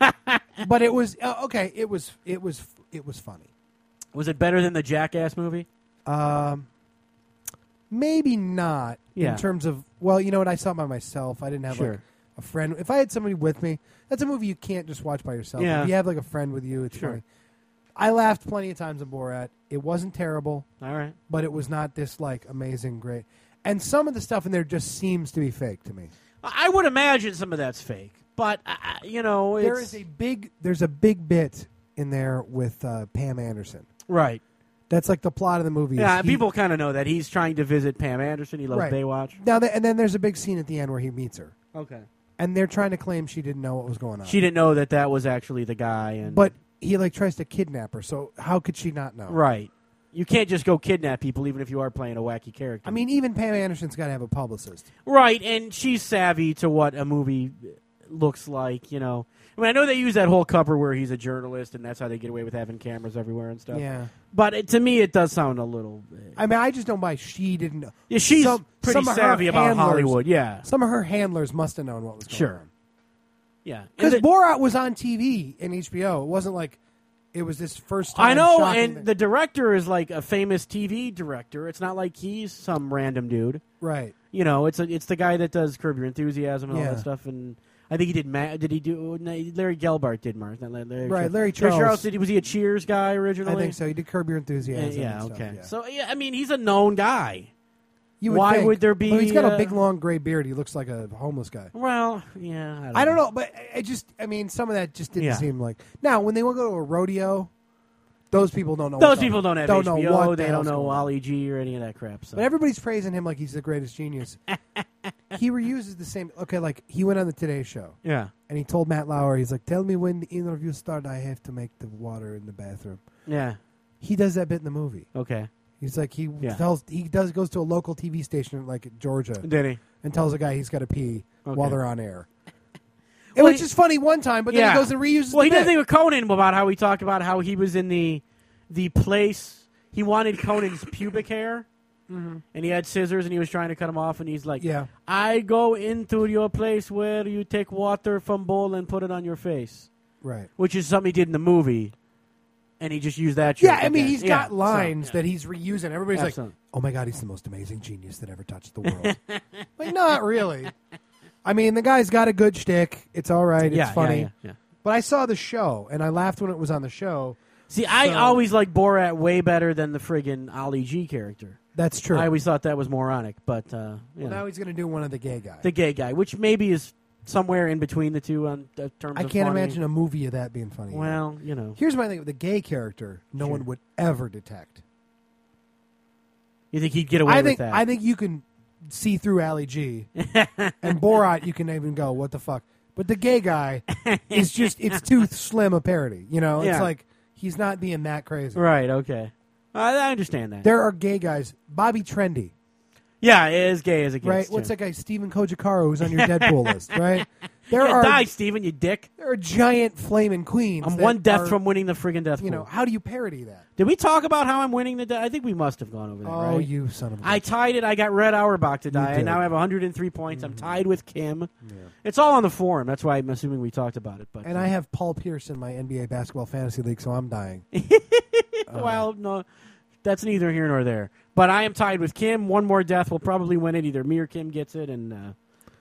But it was uh, okay. It was. It was. It was funny. was it better than the Jackass movie? Um, maybe not Yeah. in terms of. Well, you know what? I saw it by myself. I didn't have Sure. like a friend. If I had somebody with me, that's a movie you can't just watch by yourself. Yeah. If you have like a friend with you, it's Sure. funny. I laughed plenty of times in Borat. It wasn't terrible, All right. but it was not this like amazing, great. And some of the stuff in there just seems to be fake to me. I would imagine some of that's fake, but uh, you know, it's, There is a big. There's a big bit in there with uh, Pam Anderson. right. That's like the plot of the movie. is Yeah, he- people kind of know that he's trying to visit Pam Anderson. He loves Right. Baywatch. Now, th- and then there's a big scene at the end where he meets her, Okay. and they're trying to claim she didn't know what was going on. She didn't know that that was actually the guy, and But he like tries to kidnap her. So how could she not know? right. You can't just go kidnap people, even if you are playing a wacky character. I mean, even Pam Anderson's got to have a publicist. right, and she's savvy to what a movie looks like. You know, I mean, I know they use that whole cover where he's a journalist, and that's how they get away with having cameras everywhere and stuff. Yeah. But it, to me, it does sound a little. Uh, I mean, I just don't buy she didn't know. yeah, she's Some- pretty some of her savvy about handlers- Hollywood. Yeah, Some of her handlers must have known what was going Sure. on. yeah. Because And the- Borat was on T V in H B O. It wasn't like it was this first time. I know, shocking and thing. the director is like a famous T V director. It's not like he's some random dude. right. You know, it's a, it's the guy that does Curb Your Enthusiasm and all Yeah. that stuff. And I think he did. Ma- did he do? No, Larry Gelbart did Mars. Not Larry Right, Larry Charles. Charles. Did he, was he a Cheers guy originally? I think so. He did Curb Your Yeah, Enthusiasm. yeah, and stuff, okay. yeah. So yeah, I mean, he's a known guy. You why think. would there be, Well, he's got uh, a big, long gray beard. He looks like a homeless guy. Well, yeah, I don't, I don't know, but I just, I mean, some of that just didn't Yeah. seem like. Now, when they want to go to a rodeo, those people don't know. Those what's people up. don't have don't H B know O. what the They don't hell's know going on. Wally G or any of that crap. So. But everybody's praising him like he's the greatest genius. He reuses the same. Okay, like he went on the Today Show yeah, and he told Matt Lauer, he's like, "Tell me when the interview starts. I have to make the water in the bathroom." yeah, He does that bit in the movie. okay. He's like he Yeah. tells he does goes to a local T V station like Georgia Did he? and tells a guy he's got to pee Okay. while they're on air. It Well, was he- just funny one time, but then Yeah. he goes and reuses. Well, the he did a bit. thing with Conan about how he talked about how he was in the the place. He wanted Conan's pubic hair, and he had scissors, and he was trying to cut him off. And he's like, Yeah. I go into your place where you take water from bowl and put it on your face," Right. which is something he did in the movie, and he just used that. joke Yeah, I mean, again. he's Yeah, got so, lines yeah. that he's reusing. Everybody's Absolutely. like, "Oh my god, he's the most amazing genius that ever touched the world." Like, not really. I mean, the guy's got a good shtick. It's all right. It's Yeah, yeah, funny. yeah, yeah. But I saw the show and I laughed when it was on the show. See, I So- always like Borat way better than the friggin' Ali G character. That's true. I always thought that was moronic, but uh, you well, know. now he's going to do one of the gay guys. The gay guy, which maybe is somewhere in between the two on uh, terms I of can't funny. imagine a movie of that being funny. Well, you know. Here's my thing. The gay character, no Sure. one would ever detect. You think he'd get away I with think that? I think you can see through Ali G. And Borat, you can even go, what the fuck? But the gay guy is just, it's too slim a parody. You know, Yeah. it's like he's not being that crazy. Right, okay. I, I understand that. There are gay guys. Bobby Trendy, yeah, it is gay as it gets. right? too. What's that guy? Stephen Kojikaro, who's on your Deadpool list, right? There Yeah, are die, Steven, you dick. there are giant flaming queens. I'm that one death are, from winning the friggin' death You know, pool. how do you parody that? Did we talk about how I'm winning the death? I think we must have gone over that, Oh, right? you son of a I tied it. I got Red Auerbach to die. I did. now have one hundred three points. I'm tied with Kim. Yeah. It's all on the forum. That's why I'm assuming we talked about it. But And uh, I have Paul Pierce in my N B A basketball fantasy league, so I'm dying. well, no, that's neither here nor there. But I am tied with Kim. One more death will probably win it. Either me or Kim gets it. And uh,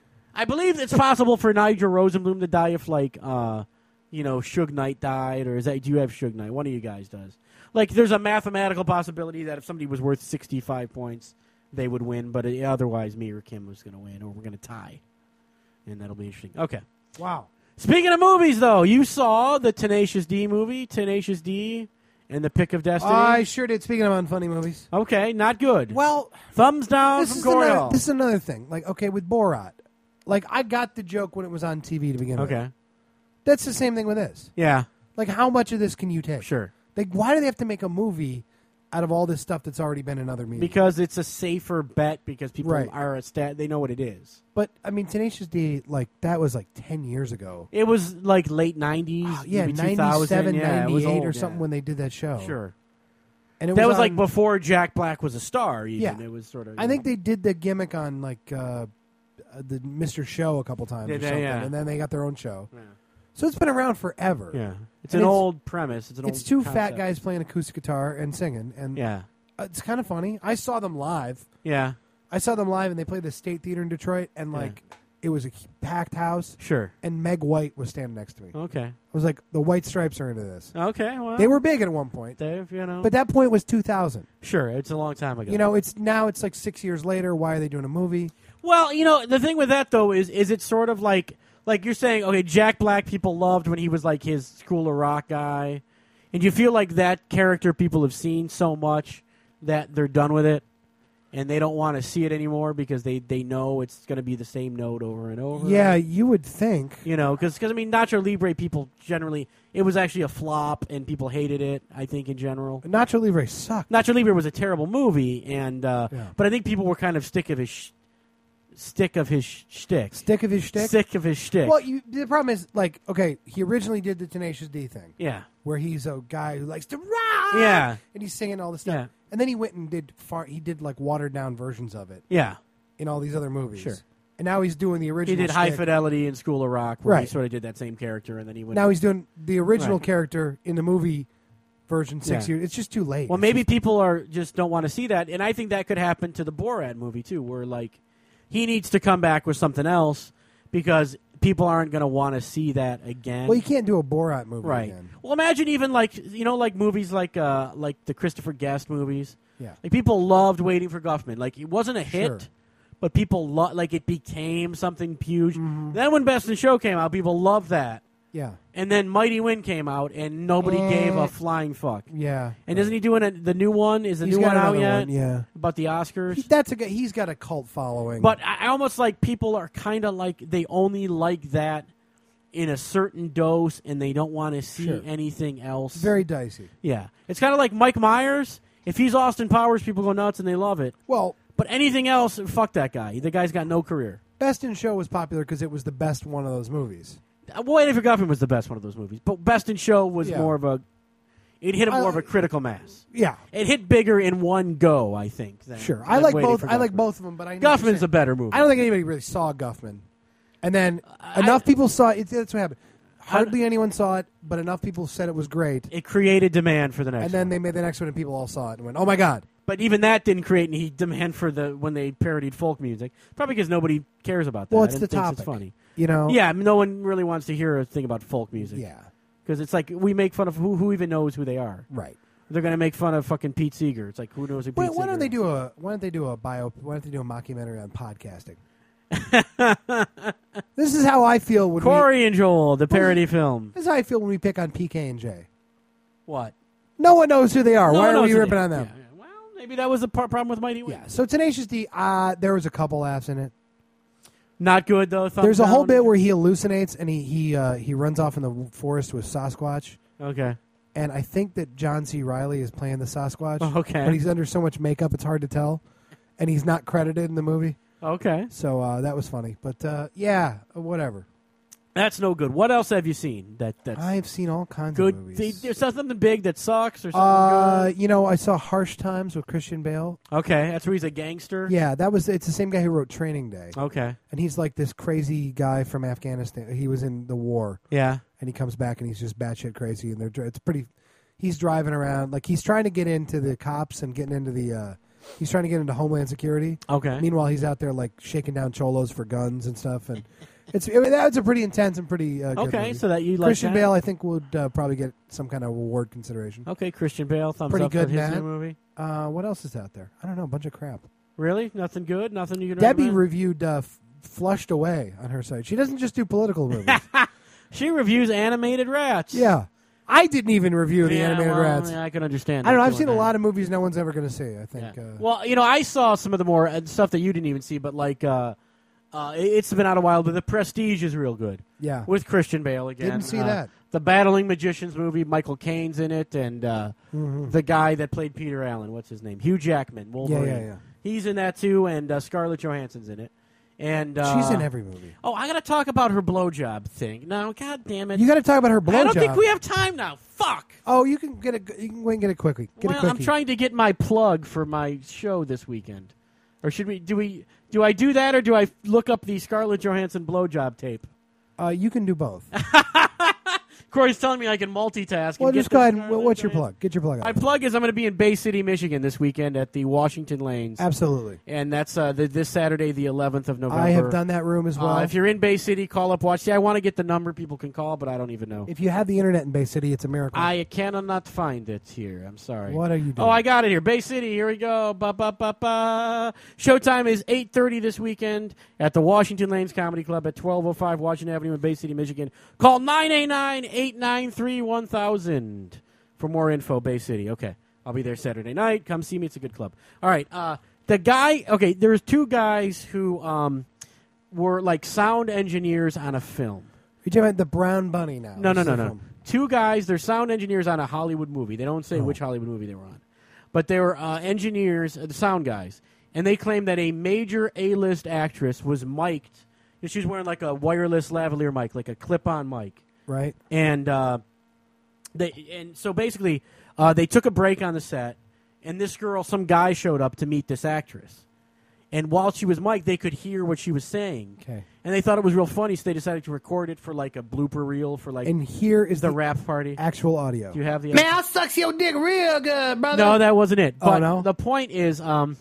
I believe it's possible for Nigel Rosenblum to die if, like, uh, you know, Suge Knight died. Or is that, do you have Suge Knight? One of you guys does. Like, there's a mathematical possibility that if somebody was worth sixty-five points, they would win. But uh, otherwise, me or Kim was going to win, or we're going to tie. And that'll be interesting. Okay. Wow. Speaking of movies, though, you saw the Tenacious D movie, Tenacious D and the Pick of Destiny. I sure did. Speaking of unfunny movies. Okay, not good. Well, Thumbs down this from is, another, Coriel. this is another thing. Like, okay, with Borat, like, I got the joke when it was on T V to begin with. Okay. That's the same thing with this. Yeah, Like, how much of this can you take? sure. Like, why do they have to make a movie out of all this stuff that's already been in other media? Because it's a safer bet because people Right. are a stat. They know what it is. But, I mean, Tenacious D, like, that was like ten years ago. It was like late nineties, Oh, yeah, maybe two thousand, ninety-seven, yeah, it was ninety-eight old, or something yeah. when they did that show. Sure. And it That was on- like before Jack Black was a star. Even. Yeah. It was sort of. I think they did the gimmick on, like, uh, the Mister Show a couple times Did or they? something. Yeah. And then they got their own show. Yeah. So it's been around forever. Yeah. It's And an it's- old premise. It's an It's old two fat concept. guys playing acoustic guitar and singing. And Yeah. uh, it's kind of funny. I saw them live. Yeah. I saw them live, and they played the State Theater in Detroit, and, like, it was a packed house, Sure. and Meg White was standing next to me. Okay. I was like, the White Stripes are into this. Okay. Well, They were big at one point, Dave, you know. but that point was two thousand. Sure, it's a long time ago. You know, it's now it's like six years later. Why are they doing a movie? Well, you know, the thing with that though is is it sort of like like you're saying, okay, Jack Black people loved when he was like his School of Rock guy, and you feel like that character people have seen so much that they're done with it, and they don't want to see it anymore because they, they know it's going to be the same note over and over. Yeah, you would think. You know, because I mean, Nacho Libre people generally it was actually a flop and people hated it. I think in general. Nacho Libre sucked. Nacho Libre was a terrible movie, and uh, Yeah. but I think people were kind of stick of his sh- stick of his sh- shtick, Stick of his shtick. sick of his shtick. Well, you, the problem is, like, okay, he originally did the Tenacious D thing, yeah, where he's a guy who likes to rock. Yeah. and he's singing all this stuff. Yeah. And then he went and did far. He did like watered down versions of it yeah. in all these other movies. Sure. And now he's doing the He original. did High shtick. Fidelity in School of Rock, where he Right. sort of did that same character, and then he went. Now he's doing the original Right. character in the movie version six Yeah. years. It's just too late. well, It's maybe just- people are just don't want to see that, and I think that could happen to the Borat movie too, where like he needs to come back with something else because people aren't going to want to see that again. well, you can't do a Borat movie right. again. Well, imagine even like you know, like movies like uh, like the Christopher Guest movies. Yeah. Like people loved Waiting for Guffman. Like it wasn't a hit, Sure. but people lo- like it became something huge. Mm-hmm. Then when Best in Show came out, people loved that. Yeah. And then Mighty Wind came out, and nobody Eh. gave a flying fuck. Yeah. And isn't he doing a, the new one? Is the He's new got one out another yet? one, yeah. About the Oscars. He- that's a guy. He's got a cult following. But I I almost like people are kind of like they only like that in a certain dose, and they don't want to see Sure. anything else. very dicey. Yeah, it's kind of like Mike Myers. If he's Austin Powers, people go nuts and they love it. Well, But anything else, fuck that guy. The guy's got no career. Best in Show was popular because it was the best one of those movies. Uh, Waiting for Guffman was the best one of those movies, but Best in Show was Yeah. more of a. It hit a more I- of a critical mass. Yeah. It hit bigger in one go, I think. Than, Sure. than I like Waiting both. for I like Guffman. both of them, but I know what you're Guffman's a saying. better movie. I don't think anybody really saw Guffman. And then I- enough people saw it. That's what happened. Hardly anyone saw it, but enough people said it was great. It created demand for the next. And then one. they made the next one, and people all saw it and went, "Oh my god!" But even that didn't create any demand for the when they parodied folk music. Probably because nobody cares about that. Well, it's and the thinks topic. It's funny. You know? Yeah, I mean, no one really wants to hear a thing about folk music. Yeah. Because it's like we make fun of who who even knows who they are. Right. They're going to make fun of fucking Pete Seeger. It's like, who knows who Pete Why, Seeger why don't is? they do a Why don't they do a bio? Why don't they do a mockumentary on podcasting? This is how I feel when we, Corey and Joel, the parody film. This is how I feel when we pick on P K and J. What? No one knows who they are. No Why one are knows we who ripping they- on them? Yeah, yeah. Well, maybe that was the par- problem with Mighty Wings. Yeah. So Tenacious D, uh, there was a couple laughs in it. Not good, though. Thumbs There's a whole down? bit where he hallucinates and he he uh, he runs off in the forest with Sasquatch. Okay. And I think that John C. Reilly is playing the Sasquatch. Okay. But he's under so much makeup, it's hard to tell. And he's not credited in the movie. Okay. So uh, that was funny. But uh, yeah, whatever. That's no good. What else have you seen? That that's I've seen all kinds good. of movies. They, there's something big that sucks or something uh, good. you know, I saw Harsh Times with Christian Bale. Okay, that's where he's a gangster. Yeah, that was. It's the same guy who wrote Training Day. Okay. And he's like this crazy guy from Afghanistan. He was in the war. Yeah. And he comes back and he's just batshit crazy. And they're dri- it's pretty. He's driving around like he's trying to get into the cops and getting into the. Uh, he's trying to get into Homeland Security. Okay. Meanwhile, he's out there like shaking down cholos for guns and stuff. And it's I mean, that's a pretty intense and pretty. Uh, good Okay, movie. so that you like Christian that? Bale, I think would uh, probably get some kind of award consideration. Okay, Christian Bale, thumbs Pretty up good for his in that. new movie. Uh, what else is out there? I don't know. A bunch of crap. Really? Nothing good? Nothing you can Debbie recommend? reviewed uh, F- Flushed Away on her site. She doesn't just do political movies. She reviews animated rats. Yeah. I didn't even review the Yeah, animated well, rats. yeah, I can understand. I don't know. that I've doing seen a that. lot of movies no one's ever going to see, I think. Yeah. Uh, Well, you know, I saw some of the more uh, stuff that you didn't even see, but like, uh, uh, it- it's been out a while. But The Prestige is real good. Yeah. with Christian Bale again. Didn't see Uh, that. The Battling Magicians movie. Michael Caine's in it, and uh, Mhm. the guy that played Peter Allen. What's his name? Hugh Jackman. Wolverine. yeah, yeah. He's in that too, and uh, Scarlett Johansson's in it. And uh, She's in every movie. Oh, I got to talk about her blowjob thing. No, God damn it! You got to talk about her blowjob. I don't think we have time now. Fuck. Oh, you can get it. You can go and get it quickly. Get well, it quickly. I'm trying to get my plug for my show this weekend. Or should we? Do we? Do I do that, or do I look up the Scarlett Johansson blowjob tape? Uh, you can do both. Corey's telling me I can multitask. Well, and get just go the ahead. And, Scarlett what's your Johansson- plug? Get your plug My out. plug is I'm going to be in Bay City, Michigan this weekend at the Washington Lanes. Absolutely. And that's uh, the, this Saturday, the eleventh of November. I have done that room as well. Uh, if you're in Bay City, call up, watch. See, I want to get the number people can call, but I don't even know. If you have the internet in Bay City, it's a miracle. I cannot find it here. I'm sorry. What are you doing? Oh, I got it here. Bay City. Here we go. Ba ba ba ba. Showtime is eight thirty this weekend at the Washington Lanes Comedy Club at twelve oh five Washington Avenue in Bay City, Michigan. Call nine eight nine, eight nine three, one thousand for more info. Bay City. Okay, I'll be there Saturday night. Come see me. It's a good club. All right. Uh, the guy. Okay, there's two guys who um, were like sound engineers on a film. You're talking about the Brown Bunny now. No, no, This no, is a no. film. Two guys, they're sound engineers on a Hollywood movie. They don't say Oh. which Hollywood movie they were on. But they were uh, engineers, uh, the sound guys. And they claim that a major A-list actress was mic'd. And she was wearing like a wireless lavalier mic, like a clip-on mic. Right. And uh, they and so basically, uh, they took a break on the set, and this girl, some guy showed up to meet this actress. And while she was mic'd, they could hear what she was saying. Okay. And they thought it was real funny, so they decided to record it for like a blooper reel for like And here is the, the rap party. actual audio. Do you have the? Man, I sucks your dick real good, brother. No, that wasn't it. Oh, But no? the point is, um,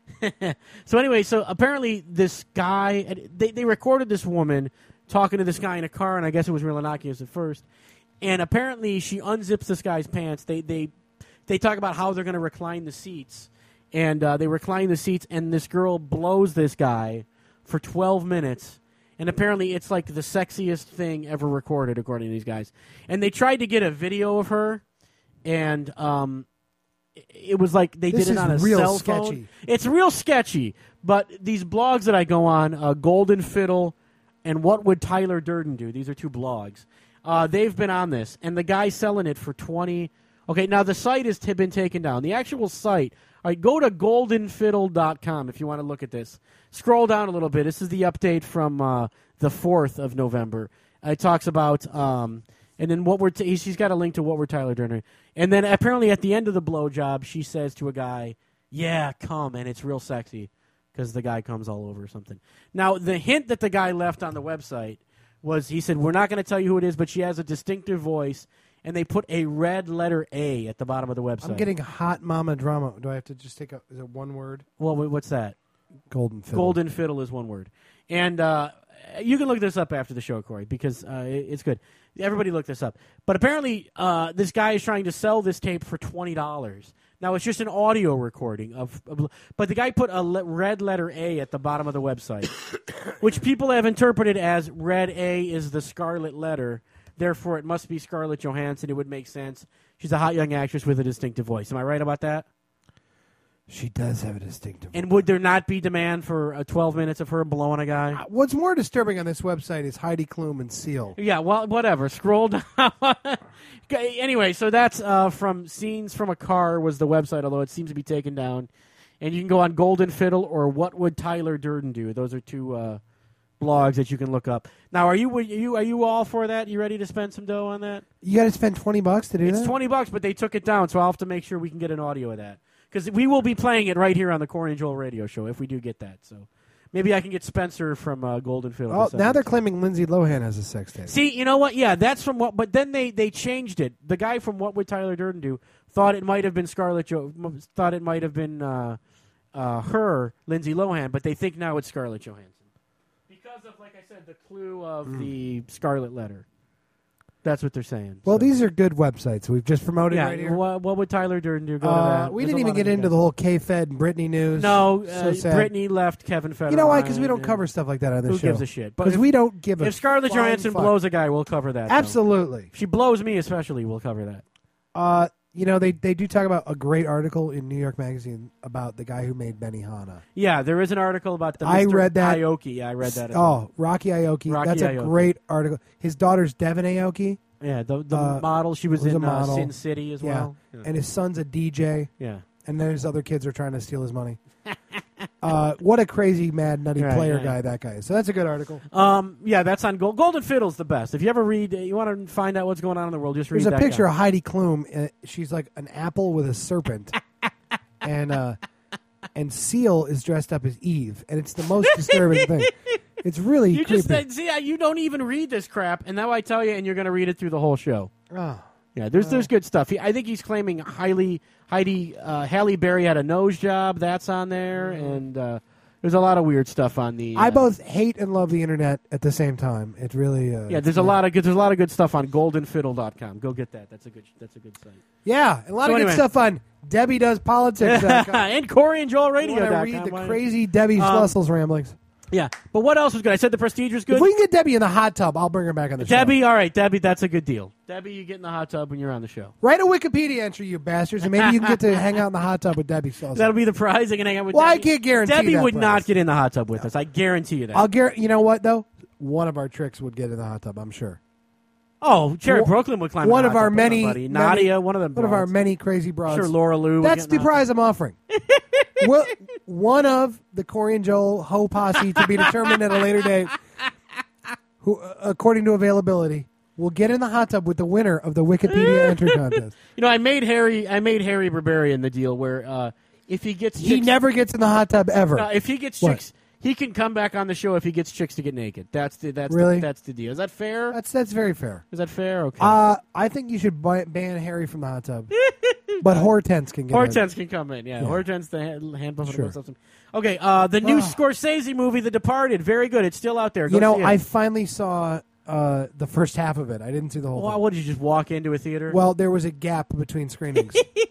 so anyway, so apparently this guy, they they recorded this woman talking to this guy in a car, and I guess it was real innocuous at first. And apparently, she unzips this guy's pants. They they they talk about how they're going to recline the seats, and uh, they recline the seats, and this girl blows this guy for twelve minutes. And apparently, it's like the sexiest thing ever recorded, according to these guys. And they tried to get a video of her, and um, it- it was like they This did it is on a real cell sketchy. phone. It's real sketchy. But these blogs that I go on, uh, Golden Fiddle and What Would Tyler Durden Do? These are two blogs. Uh, they've been on this, and the guy's selling it for twenty. Okay, now the site has t- been taken down. The actual site. All right, go to golden fiddle dot com if you want to look at this. Scroll down a little bit. This is the update from uh, the fourth of November. Uh, it talks about, um, and then what we're, t- she's got a link to What We're Tyler Durden. And then apparently at the end of the blowjob, she says to a guy, yeah, come, and it's real sexy because the guy comes all over or something. Now, the hint that the guy left on the website was he said, we're not going to tell you who it is, but she has a distinctive voice, and they put a red letter A at the bottom of the website. I'm getting hot mama drama. Do I have to just take a? Is it one word? Well, wh- what's that? Golden Fiddle. Golden Fiddle is one word. And uh, you can look this up after the show, Corey, because uh, it- it's good. Everybody look this up. But apparently, uh, this guy is trying to sell this tape for twenty dollars. Now, it's just an audio recording of, of but the guy put a le- red letter A at the bottom of the website, which people have interpreted as red A is the scarlet letter. Therefore, it must be Scarlett Johansson. It would make sense. She's a hot young actress with a distinctive voice. Am I right about that? She does have a distinctive voice. And would there not be demand for uh, twelve minutes of her blowing a guy? Uh, What's more disturbing on this website is Heidi Klum and Seal. Yeah, well, whatever. Scroll down. Okay, anyway, so that's uh, from Scenes from a Car was the website, although it seems to be taken down. And you can go on Golden Fiddle or What Would Tyler Durden Do? Those are two uh, blogs that you can look up. Now, are you are you are you all for that? You ready to spend some dough on that? You got to spend twenty bucks to do It's that? twenty bucks, but they took it down, so I'll have to make sure we can get an audio of that. Because we will be playing it right here on the Corey and Joel radio show if we do get that. So maybe I can get Spencer from uh, Golden Fiddle. Oh, to send now it. they're claiming Lindsay Lohan has a sex tape. See, you know what? Yeah, that's from what. But then they, they changed it. The guy from What Would Tyler Durden Do thought it might have been Scarlett Jo. Thought it might have been uh, uh, her, Lindsay Lohan, but they think now it's Scarlett Johansson because of, like I said, the clue of Mm. the Scarlet Letter. That's what they're saying. Well, so. these are good websites. We've just promoted yeah. right here. What, what would Tyler Durden do? Go to Uh, that. we There's didn't a even lot get of into good the whole K-Fed and Britney news. No, So uh, sad. Brittany left Kevin Federline. You know why? Because we don't and- cover stuff like that on this Who show. gives a shit? But Because if- we don't give a If Scarlett flying Johansson fuck. blows a guy, we'll cover that. though. Absolutely. If she blows me, especially, we'll cover that. Uh, you know, they, they do talk about a great article in New York Magazine about the guy who made Benihana. Yeah, there is an article about the I Mister read that. Aoki. Yeah, I read that. As Oh, well. Rocky Aoki. Rocky That's a Aoki. great article. His daughter's Devin Aoki. Yeah, the the uh, model. She was, was a in uh, model. Sin City as Yeah. well. Yeah. And his son's a D J. yeah. And then his other kids are trying to steal his money. uh, what a crazy, mad, nutty Right, player right. guy that guy is. So that's a good article. Um, yeah, that's on Gold. Golden Fiddle's the best. If you ever read, you want to find out what's going on in the world, just read There's a that picture guy. of Heidi Klum. Uh, she's like an apple with a serpent. and uh, and Seal is dressed up as Eve. And it's the most disturbing thing. It's really You creepy. just uh, see, uh, you don't even read this crap, and now I tell you, and you're going to read it through the whole show. Oh. Yeah, there's there's good stuff. He, I think he's claiming highly Heidi uh, Halle Berry had a nose job. That's on there, and uh, there's a lot of weird stuff on the. Uh, I both hate and love the internet at the same time. It really. Uh, yeah, there's a lot of good. There's a lot of good stuff on golden fiddle dot com. Go get that. That's a good. That's a good site. Yeah, a lot So of anyway. good stuff on Debbie Does Politics. and Corey and Joel You Radio. want to read the crazy Debbie Um, Schlussel's ramblings. Yeah, but what else was good? I said the Prestige was good. If we can get Debbie in the hot tub, I'll bring her back on the show. Debbie, all right, Debbie, that's a good deal. Debbie, you get in the hot tub when you're on the show. Write a Wikipedia entry, you bastards, and maybe you can get to hang out in the hot tub with Debbie Schlussel. That'll be the prize. I can hang out with Well, I Debbie. can't guarantee Debbie that would prize. not get in the hot tub with us. I guarantee you that. I'll guarantee. You know what though? One of our tricks would get in the hot tub. I'm sure. oh, Cherry One- Brooklyn would climb. One in of the hot our tub with many, somebody. many- Nadia, one of them. One of our broads. many crazy broads. Sure, Laura Lou. would That's get the in hot prize I'm offering. well, one of the Corey and Joel Ho Posse to be determined at a later date, who, uh, according to availability, will get in the hot tub with the winner of the Wikipedia entry contest. You know, I made Harry. I made Harry Barbarian the deal where uh, if he gets He chicks, never gets in the hot tub ever. no, if he gets What? chicks, he can come back on the show if he gets chicks to get naked. That's the that's Really? the, that's the deal. Is that fair? That's that's very fair. Is that fair? Okay. Uh, I think you should buy, ban Harry from the hot tub, but Hortense can get in. Hortense can come in. Yeah, Yeah. Hortense the hand, hand puppet Sure. or something. Okay, uh, the new Ah. Scorsese movie, The Departed, very good. It's still out there. Go You know, see it. I finally saw uh, the first half of it. I didn't see the whole Well, thing. what did you just walk into a theater? Well, there was a gap between screenings.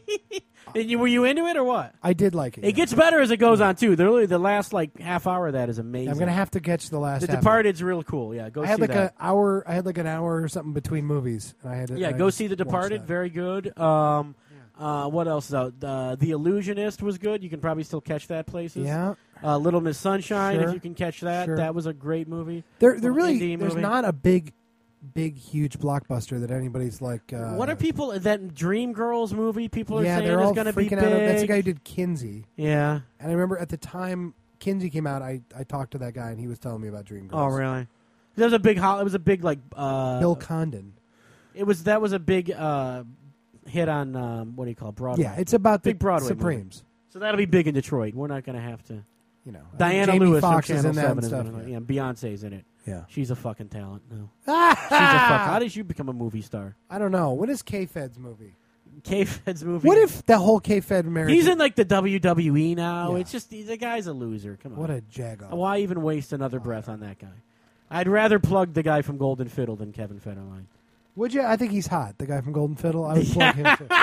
And you, were you into it or what? I did like it. It yeah. gets better as it goes on too. The really the last like half hour of that is amazing. I'm gonna have to catch the last. The half of it. Departed's real cool. Yeah, go I see had like that. an hour. I had like an hour or something between movies, and I had to. yeah, I go just see The watched Departed. that. Very good. Um, uh, what else is out? Uh, The Illusionist was good. You can probably still catch that places. Yeah, Uh, Little Miss Sunshine, Sure. if you can catch that. Sure. That was a great movie. there, there Little really, indie there's movie. not a big, big, huge blockbuster that anybody's like. Uh, What are people? That Dreamgirls movie? People are Yeah, saying they're is all going to be freaking big. out. That's the guy who did Kinsey, Yeah. and I remember at the time Kinsey came out, I, I talked to that guy, and he was telling me about Dreamgirls. Oh, really? There was a big. Ho- it was a big like. Uh, Bill Condon. It was that was a big uh, hit on um, what do you call it? Broadway? Yeah, it's about Big the Broadway Supremes. So that'll be big in Detroit. We're not going to have to. You know, I think Diana Jamie Lewis Foxx from is Channel in that Seven and is stuff. gonna, yeah, Beyonce's in it. Yeah. She's a fucking talent. No, she's a fuck. How did you become a movie star? I don't know. What is K-Fed's movie? K-Fed's movie. What if the whole K-Fed marriage? he's in like the W W E now? Yeah. It's just he's, the guy's a loser. Come on. What a jagoff. Why even waste another breath on that guy? I'd rather plug the guy from Golden Fiddle than Kevin Federline. Would you? I think he's hot. The guy from Golden Fiddle. I would plug him too.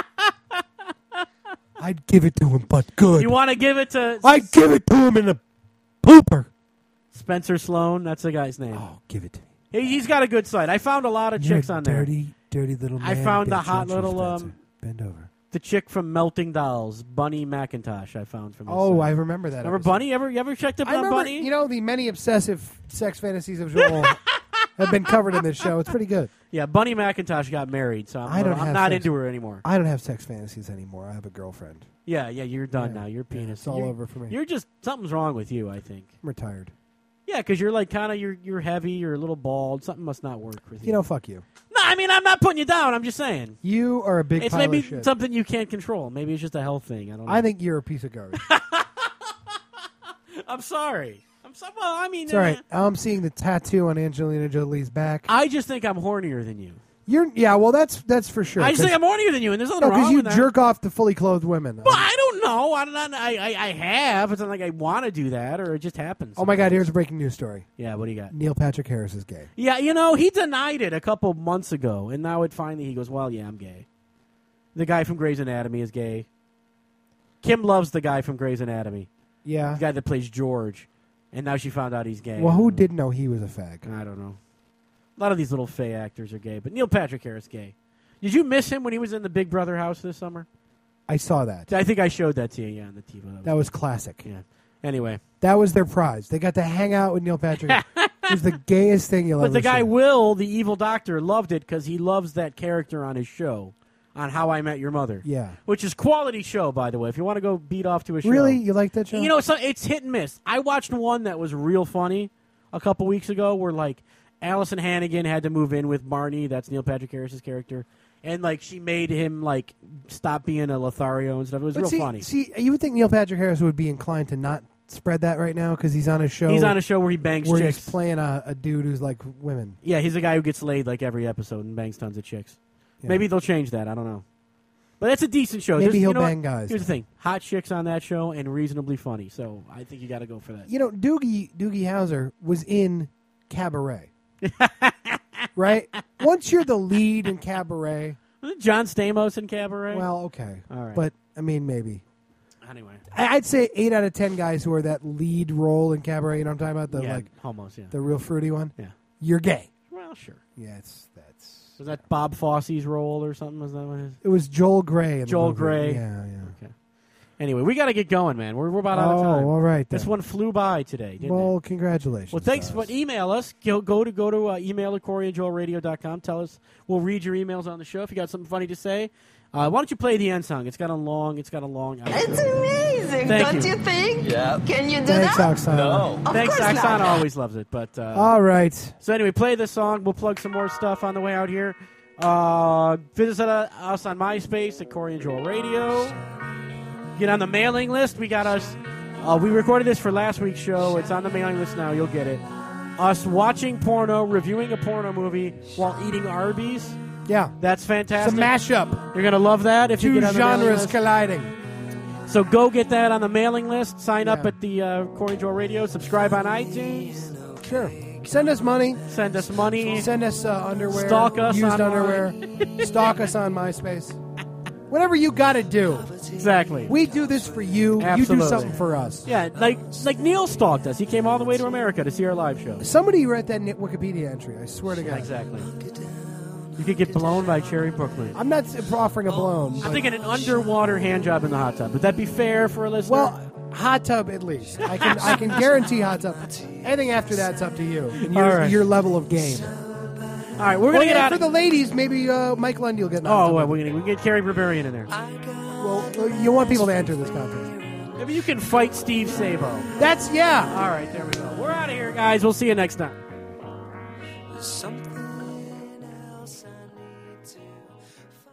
I'd give it to him, but good. You want to give it to I'd give it to him in a pooper. Spencer Sloan? That's the guy's name. Oh, give it to me. He, he's got a good site. I found a lot of You're chicks a on dirty, there. Dirty little man. I found the bitch, hot aren't you, little, Spencer? um, Bend over. The chick from Melting Dolls, Bunny McIntosh, I found from his Oh, site. I remember that. Remember episode. Bunny? Ever, you ever checked up I on remember, Bunny? you know, the many obsessive sex fantasies of Joel have been covered in this show. It's pretty good. Yeah, Bunny McIntosh got married, so I'm, I don't I'm have not sex. into her anymore. I don't have sex fantasies anymore. I have a girlfriend. Yeah, yeah, you're done Yeah, now. Your yeah, penis. it's all you're, over for me. You're just something's wrong with you, I think. I'm retired. Yeah, because you're like kind of you're you're heavy. You're a little bald. Something must not work with you. You know, fuck you. No, I mean I'm not putting you down. I'm just saying You are a big it's pile maybe of shit. something you can't control. Maybe it's just a health thing. I don't know. I think you're a piece of garbage. I'm sorry. I'm so well. I mean, It's all right. eh, I'm seeing the tattoo on Angelina Jolie's back. I just think I'm hornier than you. You're yeah. Well, that's that's for sure. I just 'cause- think I'm hornier than you, and there's nothing no, wrong because you with that. jerk off to fully clothed women. Well, I don't know. I don't. I I, I have. It's not like I want to do that, or it just happens. Oh my God! Here's a breaking news story. Yeah. What do you got? Neil Patrick Harris is gay. Yeah, you know, he denied it a couple months ago, and now it finally he goes, well, yeah, I'm gay. The guy from Grey's Anatomy is gay. Kim loves the guy from Grey's Anatomy, Yeah. the guy that plays George, and now she found out he's gay. Well, who didn't know he was a fag? I don't know. A lot of these little fey actors are gay, but Neil Patrick Harris gay. Did you miss him when he was in the Big Brother house this summer? I saw that. I think I showed that to you, yeah, on the T V. That was classic. Yeah. Anyway. That was their prize. They got to hang out with Neil Patrick. It was the gayest thing you'll But ever the guy see. Will, the evil doctor, loved it because he loves that character on his show, on How I Met Your Mother. Yeah. Which is quality show, by the way. If you want to go beat off to a show, Really? You like that show? You know, it's, it's hit and miss. I watched one that was real funny a couple weeks ago, where like Allison Hannigan had to move in with Barney. That's Neil Patrick Harris's character, and like she made him like stop being a Lothario and stuff. It was But real see, funny. See, you would think Neil Patrick Harris would be inclined to not spread that right now because he's on a show. He's on a show where he bangs where chicks. he's playing a, a dude who's like women. Yeah, he's a guy who gets laid like every episode and bangs tons of chicks. Yeah. Maybe they'll change that. I don't know. But that's a decent show. Maybe There's- he'll you know bang what? guys. Here's the thing: hot chicks on that show and reasonably funny. So I think you got to go for that. You know, Doogie Doogie Howser was in Cabaret. Right? Once you're the lead in Cabaret, Wasn't John Stamos in Cabaret? well, okay. All right. But, I mean, maybe. anyway, I- I'd say eight out of ten guys who are that lead role in Cabaret, you know what I'm talking about? The, yeah, like, almost. Yeah. the real fruity one? Yeah. You're gay. Well, sure. Yeah, it's, that's... Was that Bob Fosse's role or something? Was that what his? It was Joel Gray. In the Joel movie. Gray. Yeah, yeah. Okay. Anyway, we got to get going, man. We're, we're about out of Oh, time. all right. This then. one flew by today, didn't Well, it? congratulations. Well, thanks. guys. But email us. Go, go to go to uh, email at corey and joel radio dot com. Tell us. We'll read your emails on the show if you got something funny to say. Uh, why don't you play the end song? It's got a long. It's got a long. It's outro. amazing, Thank don't you. you, think? Yeah. Can you do Thanks, that? Oksana. Of Thanks, course Oksana. not. Always loves it. But uh, All right. so anyway, play this song. We'll plug some more stuff on the way out here. Uh, visit us on MySpace at Corey and Joel Radio. Get on the mailing list. We got us. Uh, we recorded this for last week's show. It's on the mailing list now. You'll get it. Us watching porno, reviewing a porno movie while eating Arby's. Yeah. That's It's a fantastic. mashup. You're gonna love that if you Two get on the mailing genres list. colliding. So go get that on the mailing list. Sign up Yeah. at the uh, Corey and Joel Radio. Subscribe on iTunes. Sure. Send us money. Send us money. Send us uh, underwear. Stalk us Used online. underwear. Stalk us on MySpace. Whatever you got to do. Exactly. We do this for you. You Absolutely. do something for us. Yeah, like like Neil stalked us. He came all the way to America to see our live show. Somebody read that Ni- Wikipedia entry. I swear to God. Exactly. You could get blown by Cherry Brooklyn. I'm not s- offering a blown. I'm but- thinking an underwater hand job in the hot tub. Would that be fair for a listener? Well, hot tub at least. I can I can guarantee hot tub. Anything after that's up to you and your, All right. your level of game. all right, we're Well, gonna get yeah, out. for the ladies, maybe uh, Mike Lundy will get. an hot oh, tub. well, we're gonna we can get Carrie Barbarian in there. Well, well, you want people to enter this contest. Maybe you can fight Steve Sabo. That's yeah. All right, there we go. We're out of here, guys. We'll see you next time. Something